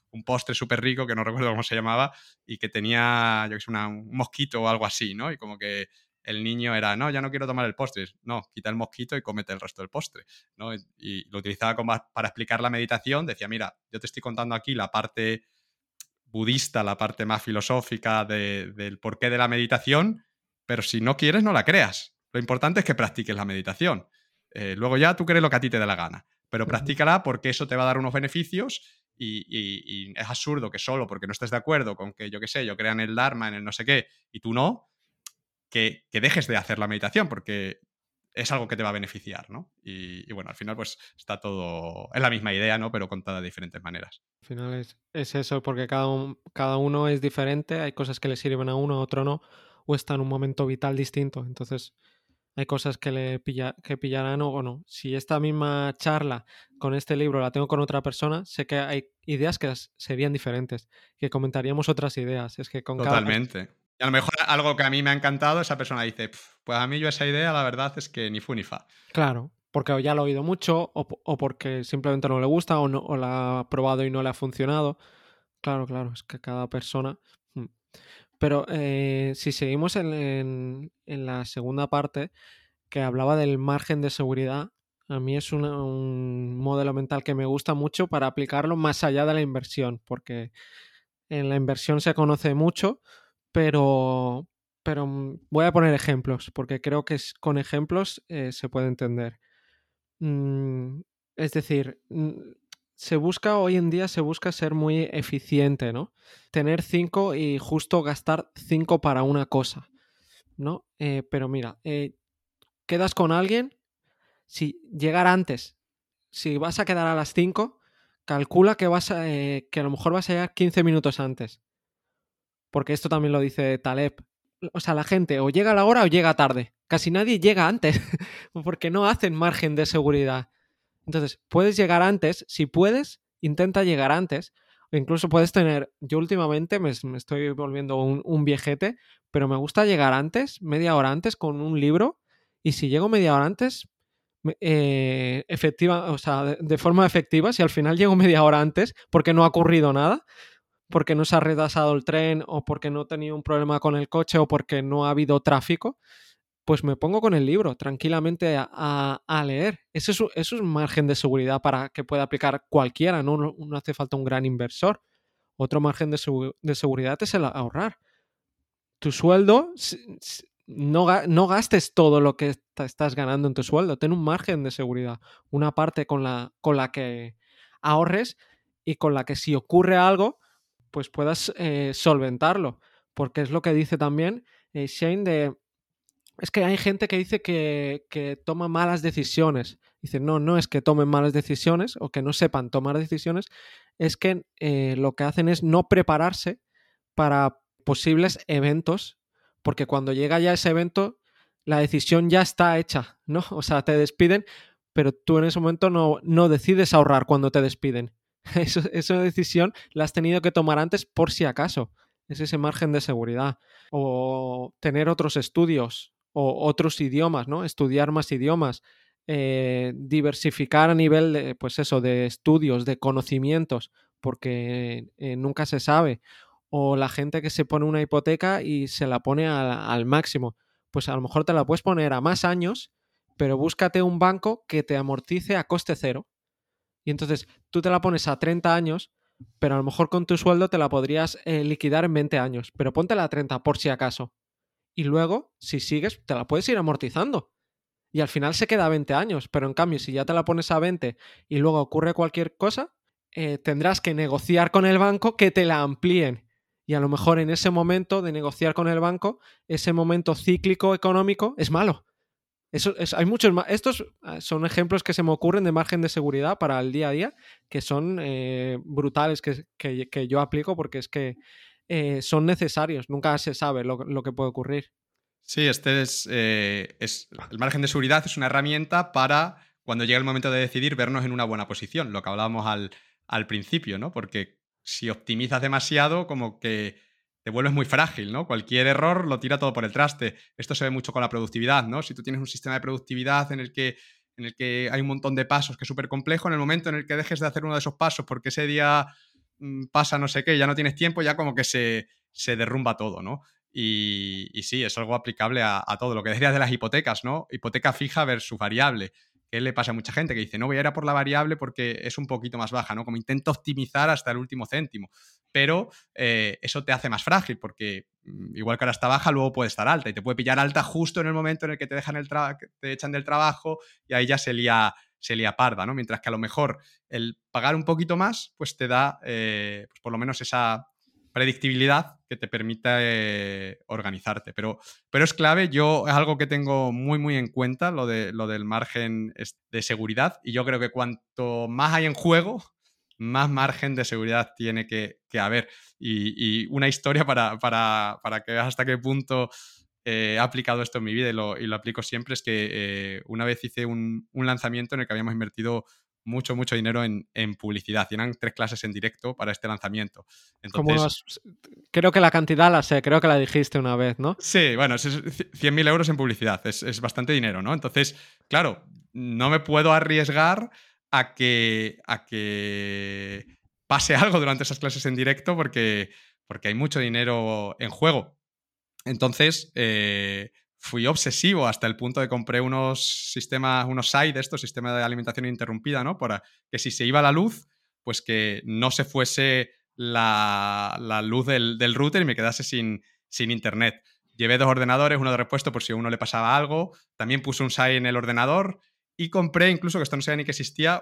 un postre súper rico que no recuerdo cómo se llamaba y que tenía, yo que sé, un mosquito o algo así, ¿no? Y como que el niño era, no, ya no quiero tomar el postre. No, quita el mosquito y cómete el resto del postre, ¿no? Y lo utilizaba para explicar la meditación. Decía, mira, yo te estoy contando aquí la parte budista, la parte más filosófica del porqué de la meditación, pero si no quieres, no la creas. Lo importante es que practiques la meditación. Luego ya tú crees lo que a ti te dé la gana, pero Ujú. practícala porque eso te va a dar unos beneficios y es absurdo que solo porque no estés de acuerdo con que, yo qué sé, yo crea en el Dharma, en el no sé qué, y tú no, que dejes de hacer la meditación porque es algo que te va a beneficiar, ¿no? Y bueno, al final pues está todo, es la misma idea, ¿no? Pero contada de diferentes maneras. Al final es eso, porque cada uno es diferente, hay cosas que le sirven a uno, a otro no, o está en un momento vital distinto. Entonces, hay cosas que que pillarán o no. Si esta misma charla con este libro la tengo con otra persona, sé que hay ideas que serían diferentes, que comentaríamos otras ideas. Es que con cada persona. Totalmente. Y a lo mejor algo que a mí me ha encantado, esa persona dice: Pues a mí yo esa idea la verdad es que ni fu ni fa". Claro, porque o ya lo ha oído mucho, o porque simplemente no le gusta, o, no, o la ha probado y no le ha funcionado. Claro, claro, es que cada persona. mm. Pero si seguimos en la segunda parte, que hablaba del margen de seguridad, a mí es un modelo mental que me gusta mucho para aplicarlo más allá de la inversión, porque en la inversión se conoce mucho, pero, pero voy a poner ejemplos, porque creo que con ejemplos se puede entender. Mm, es decir, hoy en día se busca ser muy eficiente, ¿no? Tener 5 y justo gastar 5 para una cosa, ¿no? Pero mira, quedas con alguien, si llegar antes, si vas a quedar a las 5, calcula que a lo mejor vas a llegar 15 minutos antes, porque esto también lo dice Taleb. O sea, la gente o llega a la hora o llega tarde. Casi nadie llega antes, porque no hacen margen de seguridad. Entonces, puedes llegar antes, si puedes, intenta llegar antes. O incluso puedes tener, yo últimamente me estoy volviendo un viejete, pero me gusta llegar antes, media hora antes, con un libro, y si llego media hora antes, efectiva, o sea, de forma efectiva, si al final llego media hora antes, porque no ha ocurrido nada, porque no se ha retrasado el tren, o porque no he tenido un problema con el coche, o porque no ha habido tráfico, pues me pongo con el libro tranquilamente a leer. Eso es un margen de seguridad para que pueda aplicar cualquiera, no hace falta un gran inversor. Otro margen de seguridad es el ahorrar. Tu sueldo, no gastes todo lo que estás ganando en tu sueldo. Ten un margen de seguridad. Una parte con la que ahorres y con la que si ocurre algo, pues puedas solventarlo. Porque es lo que dice también Shane es que hay gente que dice que toma malas decisiones. Dice, no, no es que tomen malas decisiones o que no sepan tomar decisiones, es que lo que hacen es no prepararse para posibles eventos, porque cuando llega ya ese evento, la decisión ya está hecha, ¿no? O sea, te despiden, pero tú en ese momento no decides ahorrar cuando te despiden. Esa decisión la has tenido que tomar antes por si acaso. Es ese margen de seguridad. O tener otros estudios o otros idiomas, ¿no? Estudiar más idiomas. Diversificar a nivel de, pues eso, de estudios, de conocimientos, porque nunca se sabe. O la gente que se pone una hipoteca y se la pone al máximo. Pues a lo mejor te la puedes poner a más años, pero búscate un banco que te amortice a coste cero. Y entonces tú te la pones a 30 años, pero a lo mejor con tu sueldo te la podrías liquidar en 20 años, pero póntela a 30 por si acaso. Y luego, si sigues, te la puedes ir amortizando. Y al final se queda a 20 años, pero en cambio, si ya te la pones a 20 y luego ocurre cualquier cosa, tendrás que negociar con el banco que te la amplíen. Y a lo mejor en ese momento de negociar con el banco, ese momento cíclico económico es malo. Hay muchos más. Estos son ejemplos que se me ocurren de margen de seguridad para el día a día, que son brutales, que yo aplico porque es que son necesarios. Nunca se sabe lo que puede ocurrir. Sí, el margen de seguridad es una herramienta para cuando llega el momento de decidir vernos en una buena posición, lo que hablábamos al principio, ¿no? Porque si optimizas demasiado, como que te vuelves muy frágil, ¿no? Cualquier error lo tira todo por el traste. Esto se ve mucho con la productividad, ¿no? Si tú tienes un sistema de productividad en el que hay un montón de pasos que es súper complejo, en el momento en el que dejes de hacer uno de esos pasos porque ese día pasa no sé qué, ya no tienes tiempo, ya como que se derrumba todo, ¿no? Y sí, es algo aplicable a todo. Lo que decías de las hipotecas, ¿no? Hipoteca fija versus variable. ¿Qué le pasa a mucha gente? Que dice, no, voy a ir a por la variable porque es un poquito más baja, ¿no? Como intento optimizar hasta el último céntimo. Pero eso te hace más frágil porque igual que ahora está baja, luego puede estar alta y te puede pillar alta justo en el momento en el que te echan del trabajo y ahí ya se lía parda, ¿no? Mientras que a lo mejor el pagar un poquito más, pues te da pues por lo menos esa predictibilidad que te permite organizarte. Pero es clave, yo es algo que tengo muy, muy en cuenta, lo del margen de seguridad, y yo creo que cuanto más hay en juego, más margen de seguridad tiene que haber. Y una historia para que veas hasta qué punto he aplicado esto en mi vida y lo aplico siempre es que una vez hice un lanzamiento en el que habíamos invertido mucho, mucho dinero en publicidad y eran 3 clases en directo para este lanzamiento. Como Entonces, unos, creo que la cantidad la sé, creo que la dijiste una vez, ¿no? sí, bueno, es 100.000 euros en publicidad, es bastante dinero, ¿no? Entonces, claro, no me puedo arriesgar a que pase algo durante esas clases en directo porque hay mucho dinero en juego. Entonces, fui obsesivo hasta el punto de compré unos sistemas, unos SAI estos, sistema de alimentación interrumpida, ¿no? Para que si se iba la luz, pues que no se fuese la luz del router y me quedase sin internet. Llevé 2 ordenadores, uno de repuesto por si a uno le pasaba algo. También puse un SAI en el ordenador y compré, incluso, que esto no sabía ni que existía,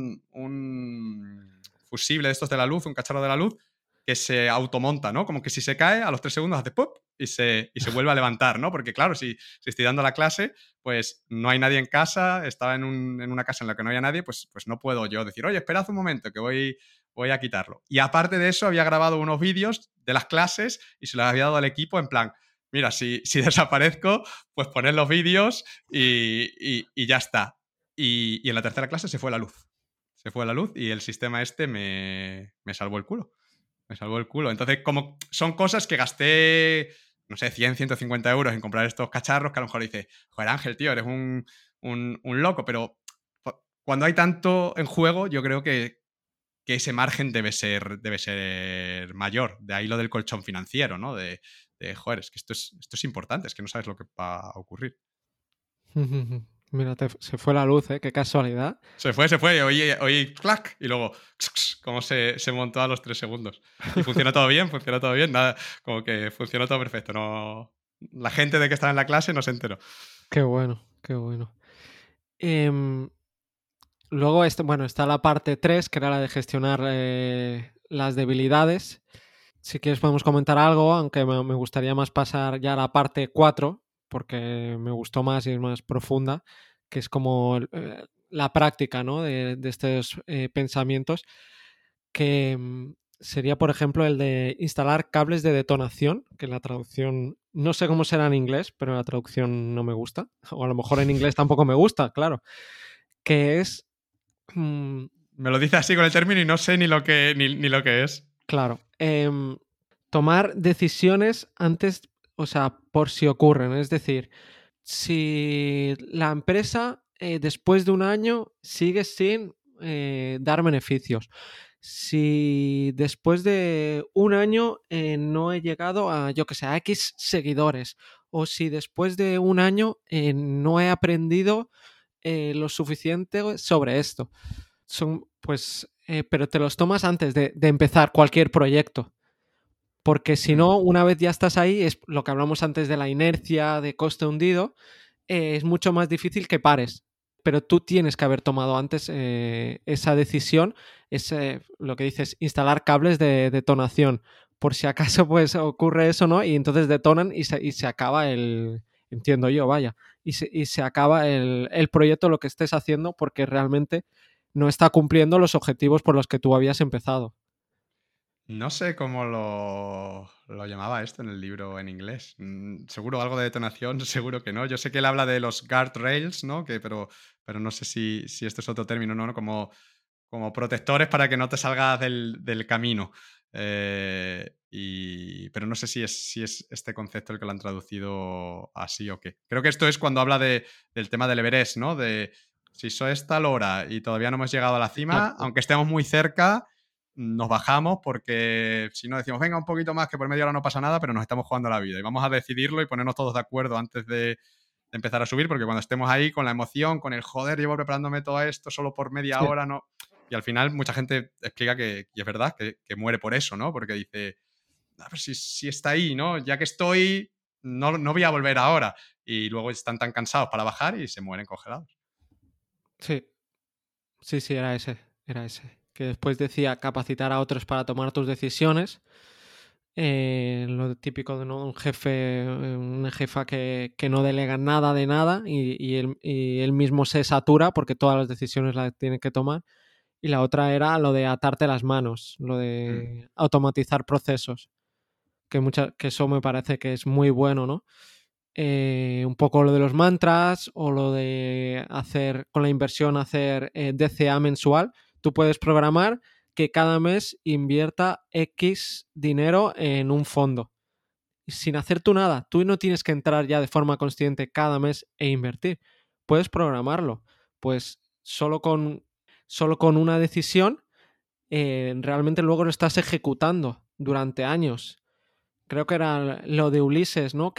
un fusible de estos de la luz, un cacharro de la luz, que se automonta, ¿no? Como que si se cae, a los 3 segundos hace ¡pop! Y se vuelve a levantar, ¿no? Porque claro, si estoy dando la clase, pues no hay nadie en casa, estaba en una casa en la que no había nadie, pues no puedo yo decir, oye, esperad un momento que voy a quitarlo. Y aparte de eso, había grabado unos vídeos de las clases y se los había dado al equipo en plan, mira, si desaparezco, pues poned los vídeos y ya está. Y en la tercera clase se fue la luz. Se fue la luz y el sistema este me salvó el culo. Me salvó el culo. Entonces, como son cosas que gasté, no sé, 100, 150 euros en comprar estos cacharros, que a lo mejor dices, joder, Ángel, tío, eres un loco, pero cuando hay tanto en juego, yo creo que ese margen debe ser mayor. De ahí lo del colchón financiero, ¿no? Joder, es que esto es importante, es que no sabes lo que va a ocurrir. Mira, se fue la luz, ¿eh? Qué casualidad. Se fue, oí clac, y luego cómo se montó a los 3 segundos. Y funcionó todo bien, nada, como que funcionó todo perfecto. No, la gente de que estaba en la clase no se enteró. Qué bueno, qué bueno. Em, Luego, bueno, está la parte 3, que era la de gestionar las debilidades. Si quieres podemos comentar algo, aunque me gustaría más pasar ya a la parte 4, porque me gustó más y es más profunda, que es como la práctica, ¿no? de estos pensamientos, que sería, por ejemplo, el de instalar cables de detonación, que la traducción, no sé cómo será en inglés, pero la traducción no me gusta, o a lo mejor en inglés tampoco me gusta, claro, que es... Me lo dice así con el término y no sé ni lo que es. Claro. Tomar decisiones antes, o sea, por si ocurren. Es decir, si la empresa después de un año sigue sin dar beneficios, si después de un año no he llegado a, yo que sé, a X seguidores, o si después de un año no he aprendido lo suficiente sobre esto. Son, pues, pero te los tomas antes de empezar cualquier proyecto. Porque si Mm. no, una vez ya estás ahí, es lo que hablamos antes de la inercia, de coste hundido, es mucho más difícil que pares. Pero tú tienes que haber tomado antes esa decisión, lo que dices, instalar cables de detonación. Por si acaso pues ocurre eso, ¿no? Y entonces detonan y se acaba entiendo yo, vaya, y se acaba el proyecto, lo que estés haciendo, porque realmente no está cumpliendo los objetivos por los que tú habías empezado. No sé cómo lo llamaba esto en el libro en inglés. Seguro algo de detonación, seguro que no. Yo sé que él habla de los guardrails, ¿no? Pero no sé si esto es otro término, ¿no? Como protectores para que no te salgas del camino. Pero no sé si es este concepto el que lo han traducido así o qué. Creo que esto es cuando habla del tema del Everest, ¿no? De si sois tal hora y todavía no hemos llegado a la cima, Exacto. aunque estemos muy cerca, nos bajamos porque si no decimos, venga, un poquito más, que por media hora no pasa nada, pero nos estamos jugando la vida y vamos a decidirlo y ponernos todos de acuerdo antes de empezar a subir, porque cuando estemos ahí con la emoción, con el joder, llevo preparándome todo esto solo por media Sí, hora, no. Y al final mucha gente explica que y es verdad, que muere por eso, ¿no? Porque dice, a ver si está ahí, ¿no? Ya que estoy, no voy a volver ahora. Y luego están tan cansados para bajar y se mueren congelados. sí, sí, sí, era ese, era ese. Que después decía capacitar a otros para tomar tus decisiones. Lo típico de, ¿no?, un jefe, una jefa que no delega nada de nada y él mismo se satura porque todas las decisiones las tiene que tomar. Y la otra era lo de atarte las manos, lo Mm, de automatizar procesos, que eso me parece que es muy bueno, ¿no? Un poco lo de los mantras o lo de hacer con la inversión, hacer DCA mensual. Tú puedes programar que cada mes invierta X dinero en un fondo sin hacer tú nada. Tú no tienes que entrar ya de forma consciente cada mes e invertir. Puedes programarlo. Pues solo con una decisión, realmente luego lo estás ejecutando durante años. Creo que era lo de Ulises, ¿no?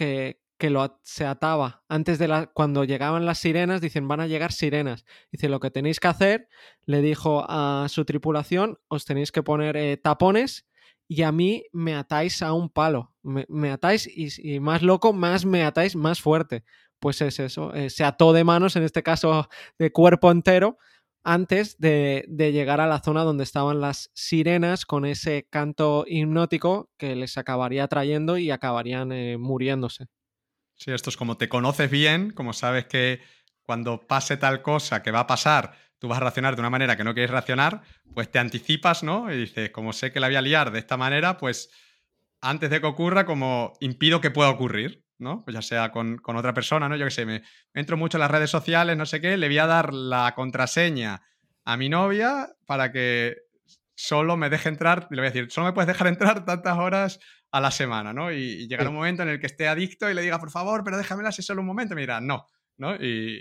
Se ataba. Antes de cuando llegaban las sirenas, dicen, van a llegar sirenas. Dice, lo que tenéis que hacer, le dijo a su tripulación, os tenéis que poner tapones y a mí me atáis a un palo. Me atáis y más loco, más me atáis más fuerte. Pues es eso. Se ató de manos, en este caso de cuerpo entero, antes de llegar a la zona donde estaban las sirenas con ese canto hipnótico que les acabaría trayendo y acabarían muriéndose. sí, esto es como te conoces bien, como sabes que cuando pase tal cosa que va a pasar, tú vas a reaccionar de una manera que no quieres reaccionar, pues te anticipas, ¿no? Y dices, como sé que la voy a liar de esta manera, pues antes de que ocurra, como impido que pueda ocurrir, ¿no? Pues ya sea con otra persona, ¿no? Yo qué sé, me entro mucho en las redes sociales, no sé qué, le voy a dar la contraseña a mi novia para que solo me deje entrar, y le voy a decir, solo me puedes dejar entrar tantas horas a la semana, ¿no? Y llegará Sí. un momento en el que esté adicto y le diga, por favor, pero déjamela si solo un momento, y me dirá, no, ¿no?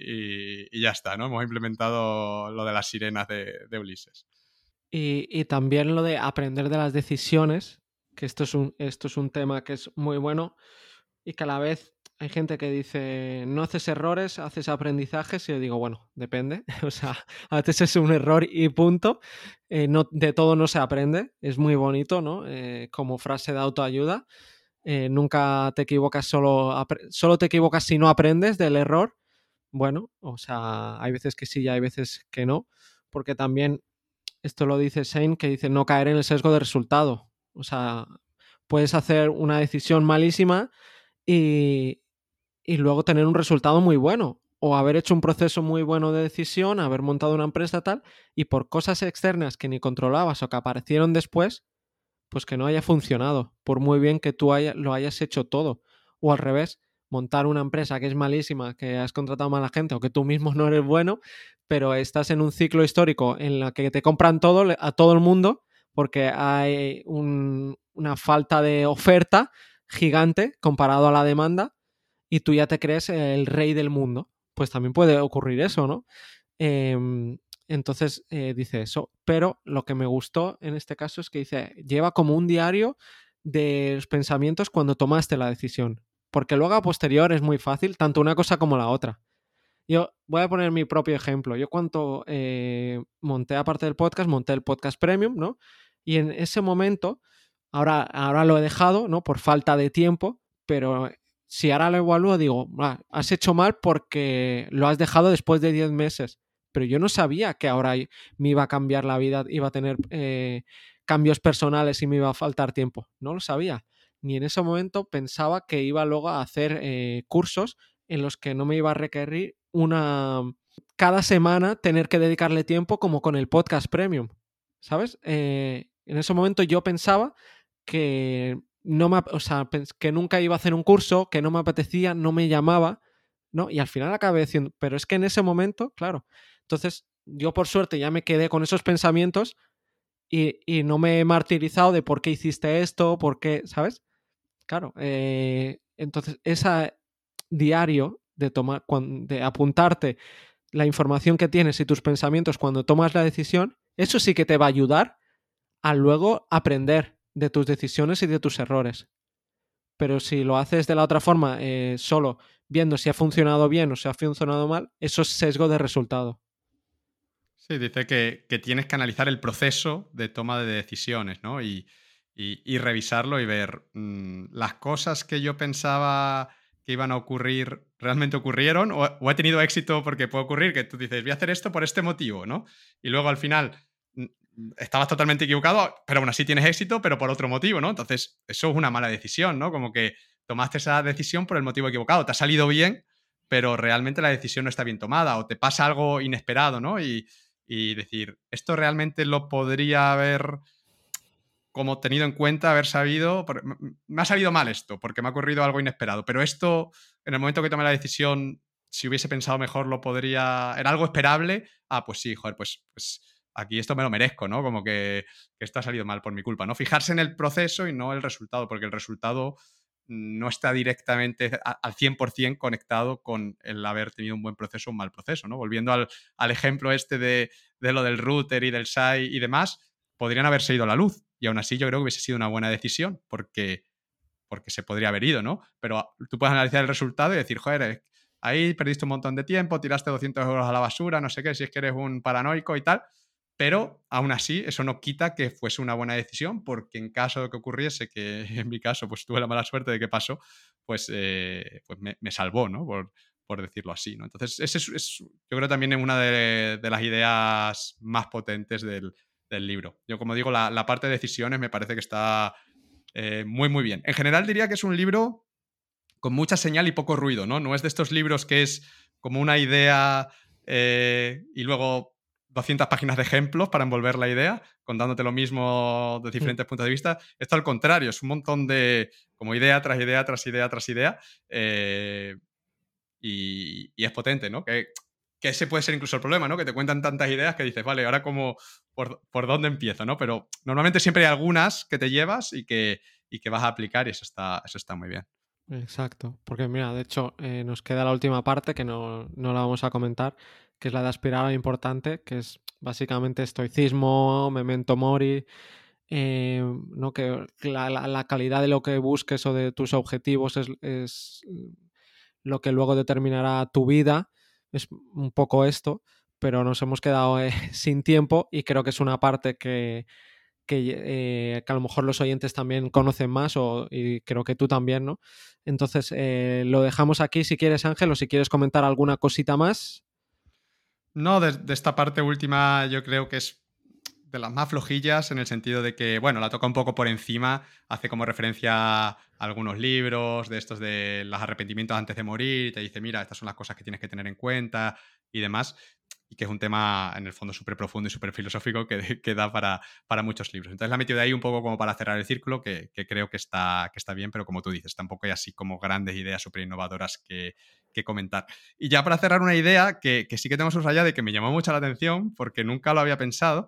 Y ya está, ¿no? Hemos implementado lo de las sirenas de Ulises. Y también lo de aprender de las decisiones, que esto es un tema que es muy bueno y que a la vez hay gente que dice, no haces errores, haces aprendizajes. Y yo digo, bueno, depende. O sea, a veces es un error y punto. No, de todo no se aprende. Es muy bonito, ¿no? Como frase de autoayuda. Nunca te equivocas, solo te equivocas si no aprendes del error. Bueno, o sea, hay veces que sí y hay veces que no, porque también esto lo dice Shane, que dice no caer en el sesgo de resultado. O sea, puedes hacer una decisión malísima y, y luego tener un resultado muy bueno. O haber hecho un proceso muy bueno de decisión, haber montado una empresa tal, y por cosas externas que ni controlabas o que aparecieron después, pues que no haya funcionado, por muy bien que lo hayas hecho todo. O al revés, montar una empresa que es malísima, que has contratado mala gente o que tú mismo no eres bueno, pero estás en un ciclo histórico en la que te compran todo a todo el mundo porque hay una falta de oferta gigante comparado a la demanda y tú ya te crees el rey del mundo. Pues también puede ocurrir eso, ¿no? Entonces dice eso, pero lo que me gustó en este caso es que dice, lleva como un diario de los pensamientos cuando tomaste la decisión, porque luego a posterior es muy fácil, tanto una cosa como la otra. Yo voy a poner mi propio ejemplo. Yo cuando monté, aparte del podcast, monté el podcast premium, ¿no? Y en ese momento, ahora lo he dejado, ¿no? Por falta de tiempo, pero si ahora lo evalúo, digo, has hecho mal porque lo has dejado después de 10 meses. Pero yo no sabía que ahora me iba a cambiar la vida, iba a tener cambios personales y me iba a faltar tiempo. No lo sabía. Ni en ese momento pensaba que iba luego a hacer cursos en los que no me iba a requerir cada semana tener que dedicarle tiempo como con el podcast premium, ¿sabes? En ese momento yo pensaba que o sea, que nunca iba a hacer un curso, que no me apetecía, no me llamaba, ¿no? Y al final acabé diciendo, pero es que en ese momento, claro. Entonces, yo por suerte ya me quedé con esos pensamientos y no me he martirizado de por qué hiciste esto, por qué, ¿sabes? Claro. Entonces, ese diario de apuntarte la información que tienes y tus pensamientos cuando tomas la decisión, eso sí que te va a ayudar a luego aprender de tus decisiones y de tus errores. Pero si lo haces de la otra forma, solo viendo si ha funcionado bien o si ha funcionado mal, eso es sesgo de resultado. Sí, dice que tienes que analizar el proceso de toma de decisiones, ¿no? Y revisarlo y ver, las cosas que yo pensaba que iban a ocurrir, ¿realmente ocurrieron? O he tenido éxito porque puede ocurrir que tú dices, voy a hacer esto por este motivo, ¿no? Y luego al final mm, estabas totalmente equivocado, pero aún así tienes éxito, pero por otro motivo, ¿no? Entonces, eso es una mala decisión, ¿no? Como que tomaste esa decisión por el motivo equivocado. Te ha salido bien, pero realmente la decisión no está bien tomada o te pasa algo inesperado, ¿no? Y decir, esto realmente lo podría haber como tenido en cuenta, haber sabido, me ha salido mal esto, porque me ha ocurrido algo inesperado, pero esto, en el momento que tomé la decisión, si hubiese pensado mejor, lo podría, era algo esperable, pues sí, joder, pues aquí esto me lo merezco, ¿no? Como que esto ha salido mal por mi culpa, ¿no? Fijarse en el proceso y no el resultado, porque el resultado no está directamente al 100% conectado con el haber tenido un buen proceso o un mal proceso, ¿no? Volviendo al ejemplo este de lo del router y del SAI y demás, podrían haberse ido a la luz y aún así yo creo que hubiese sido una buena decisión porque se podría haber ido, ¿no? Pero tú puedes analizar el resultado y decir, joder, ahí perdiste un montón de tiempo, tiraste 200 euros a la basura, no sé qué, si es que eres un paranoico y tal, pero aún así eso no quita que fuese una buena decisión porque en caso de que ocurriese, que en mi caso pues tuve la mala suerte de que pasó, pues me salvó, ¿no? Por decirlo así, ¿no? Entonces, ese yo creo también es una de las ideas más potentes del libro. Yo, como digo, la parte de decisiones me parece que está muy, muy bien. En general diría que es un libro con mucha señal y poco ruido, ¿no? No es de estos libros que es como una idea y luego 200 páginas de ejemplos para envolver la idea, contándote lo mismo de diferentes puntos de vista. Esto al contrario, es un montón de como idea tras idea, tras idea, tras idea. Y es potente, ¿no? Que ese puede ser incluso el problema, ¿no? Que te cuentan tantas ideas que dices, vale, ahora como, ¿por dónde empiezo, no? Pero normalmente siempre hay algunas que te llevas y que vas a aplicar y eso está muy bien. Exacto, porque mira, de hecho, nos queda la última parte que no la vamos a comentar, que es la de aspirar a lo importante, que es básicamente estoicismo, memento mori, ¿no? Que la calidad de lo que busques o de tus objetivos es lo que luego determinará tu vida, es un poco esto, pero nos hemos quedado sin tiempo y creo que es una parte que a lo mejor los oyentes también conocen más y creo que tú también, ¿no? Entonces, lo dejamos aquí si quieres, Ángel, o si quieres comentar alguna cosita más. No, de esta parte última yo creo que es de las más flojillas en el sentido de que, bueno, la toca un poco por encima, hace como referencia a algunos libros de estos de los arrepentimientos antes de morir, y te dice, mira, estas son las cosas que tienes que tener en cuenta y demás, y que es un tema en el fondo súper profundo y súper filosófico que da para muchos libros. Entonces la he metido de ahí un poco como para cerrar el círculo, que creo que está bien, pero como tú dices, tampoco hay así como grandes ideas súper innovadoras que comentar. Y ya para cerrar una idea que sí que tengo subrayada y que me llamó mucho la atención, porque nunca lo había pensado,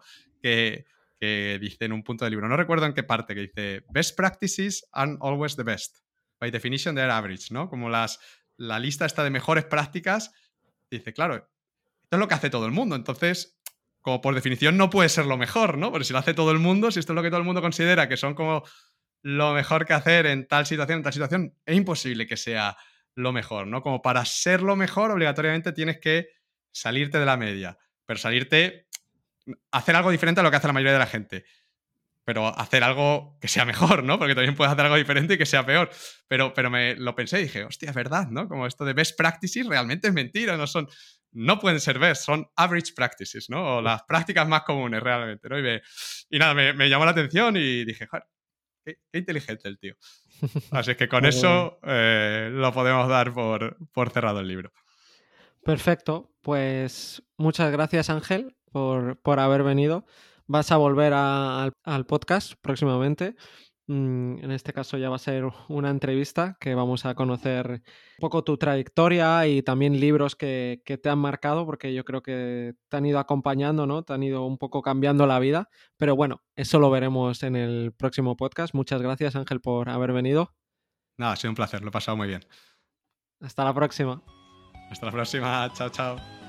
que dice en un punto del libro, no recuerdo en qué parte, que dice, best practices aren't always the best. By definition, they're average, ¿no? Como la lista está de mejores prácticas, dice, claro, esto es lo que hace todo el mundo, entonces, como por definición no puede ser lo mejor, ¿no? Porque si lo hace todo el mundo, si esto es lo que todo el mundo considera que son como lo mejor que hacer en tal situación, es imposible que sea lo mejor, ¿no? Como para ser lo mejor, obligatoriamente tienes que salirte de la media, pero salirte, hacer algo diferente a lo que hace la mayoría de la gente, pero hacer algo que sea mejor, ¿no? Porque también puedes hacer algo diferente y que sea peor. Pero me lo pensé y dije, hostia, es verdad, ¿no? Como esto de best practices realmente es mentira, no pueden ser best, son average practices, ¿no? O las prácticas más comunes realmente, ¿no? Y nada, me llamó la atención y dije, joder, qué inteligente el tío. Así es que con Muy bien. eso lo podemos dar por cerrado el libro. Perfecto, pues muchas gracias, Ángel, por haber venido. Vas a volver al podcast próximamente. En este caso ya va a ser una entrevista que vamos a conocer un poco tu trayectoria y también libros que te han marcado, porque yo creo que te han ido acompañando, ¿no? Te han ido un poco cambiando la vida. Pero bueno, eso lo veremos en el próximo podcast. Muchas gracias, Ángel, por haber venido. Nada, ha sido un placer, lo he pasado muy bien. Hasta la próxima. Hasta la próxima, chao, chao.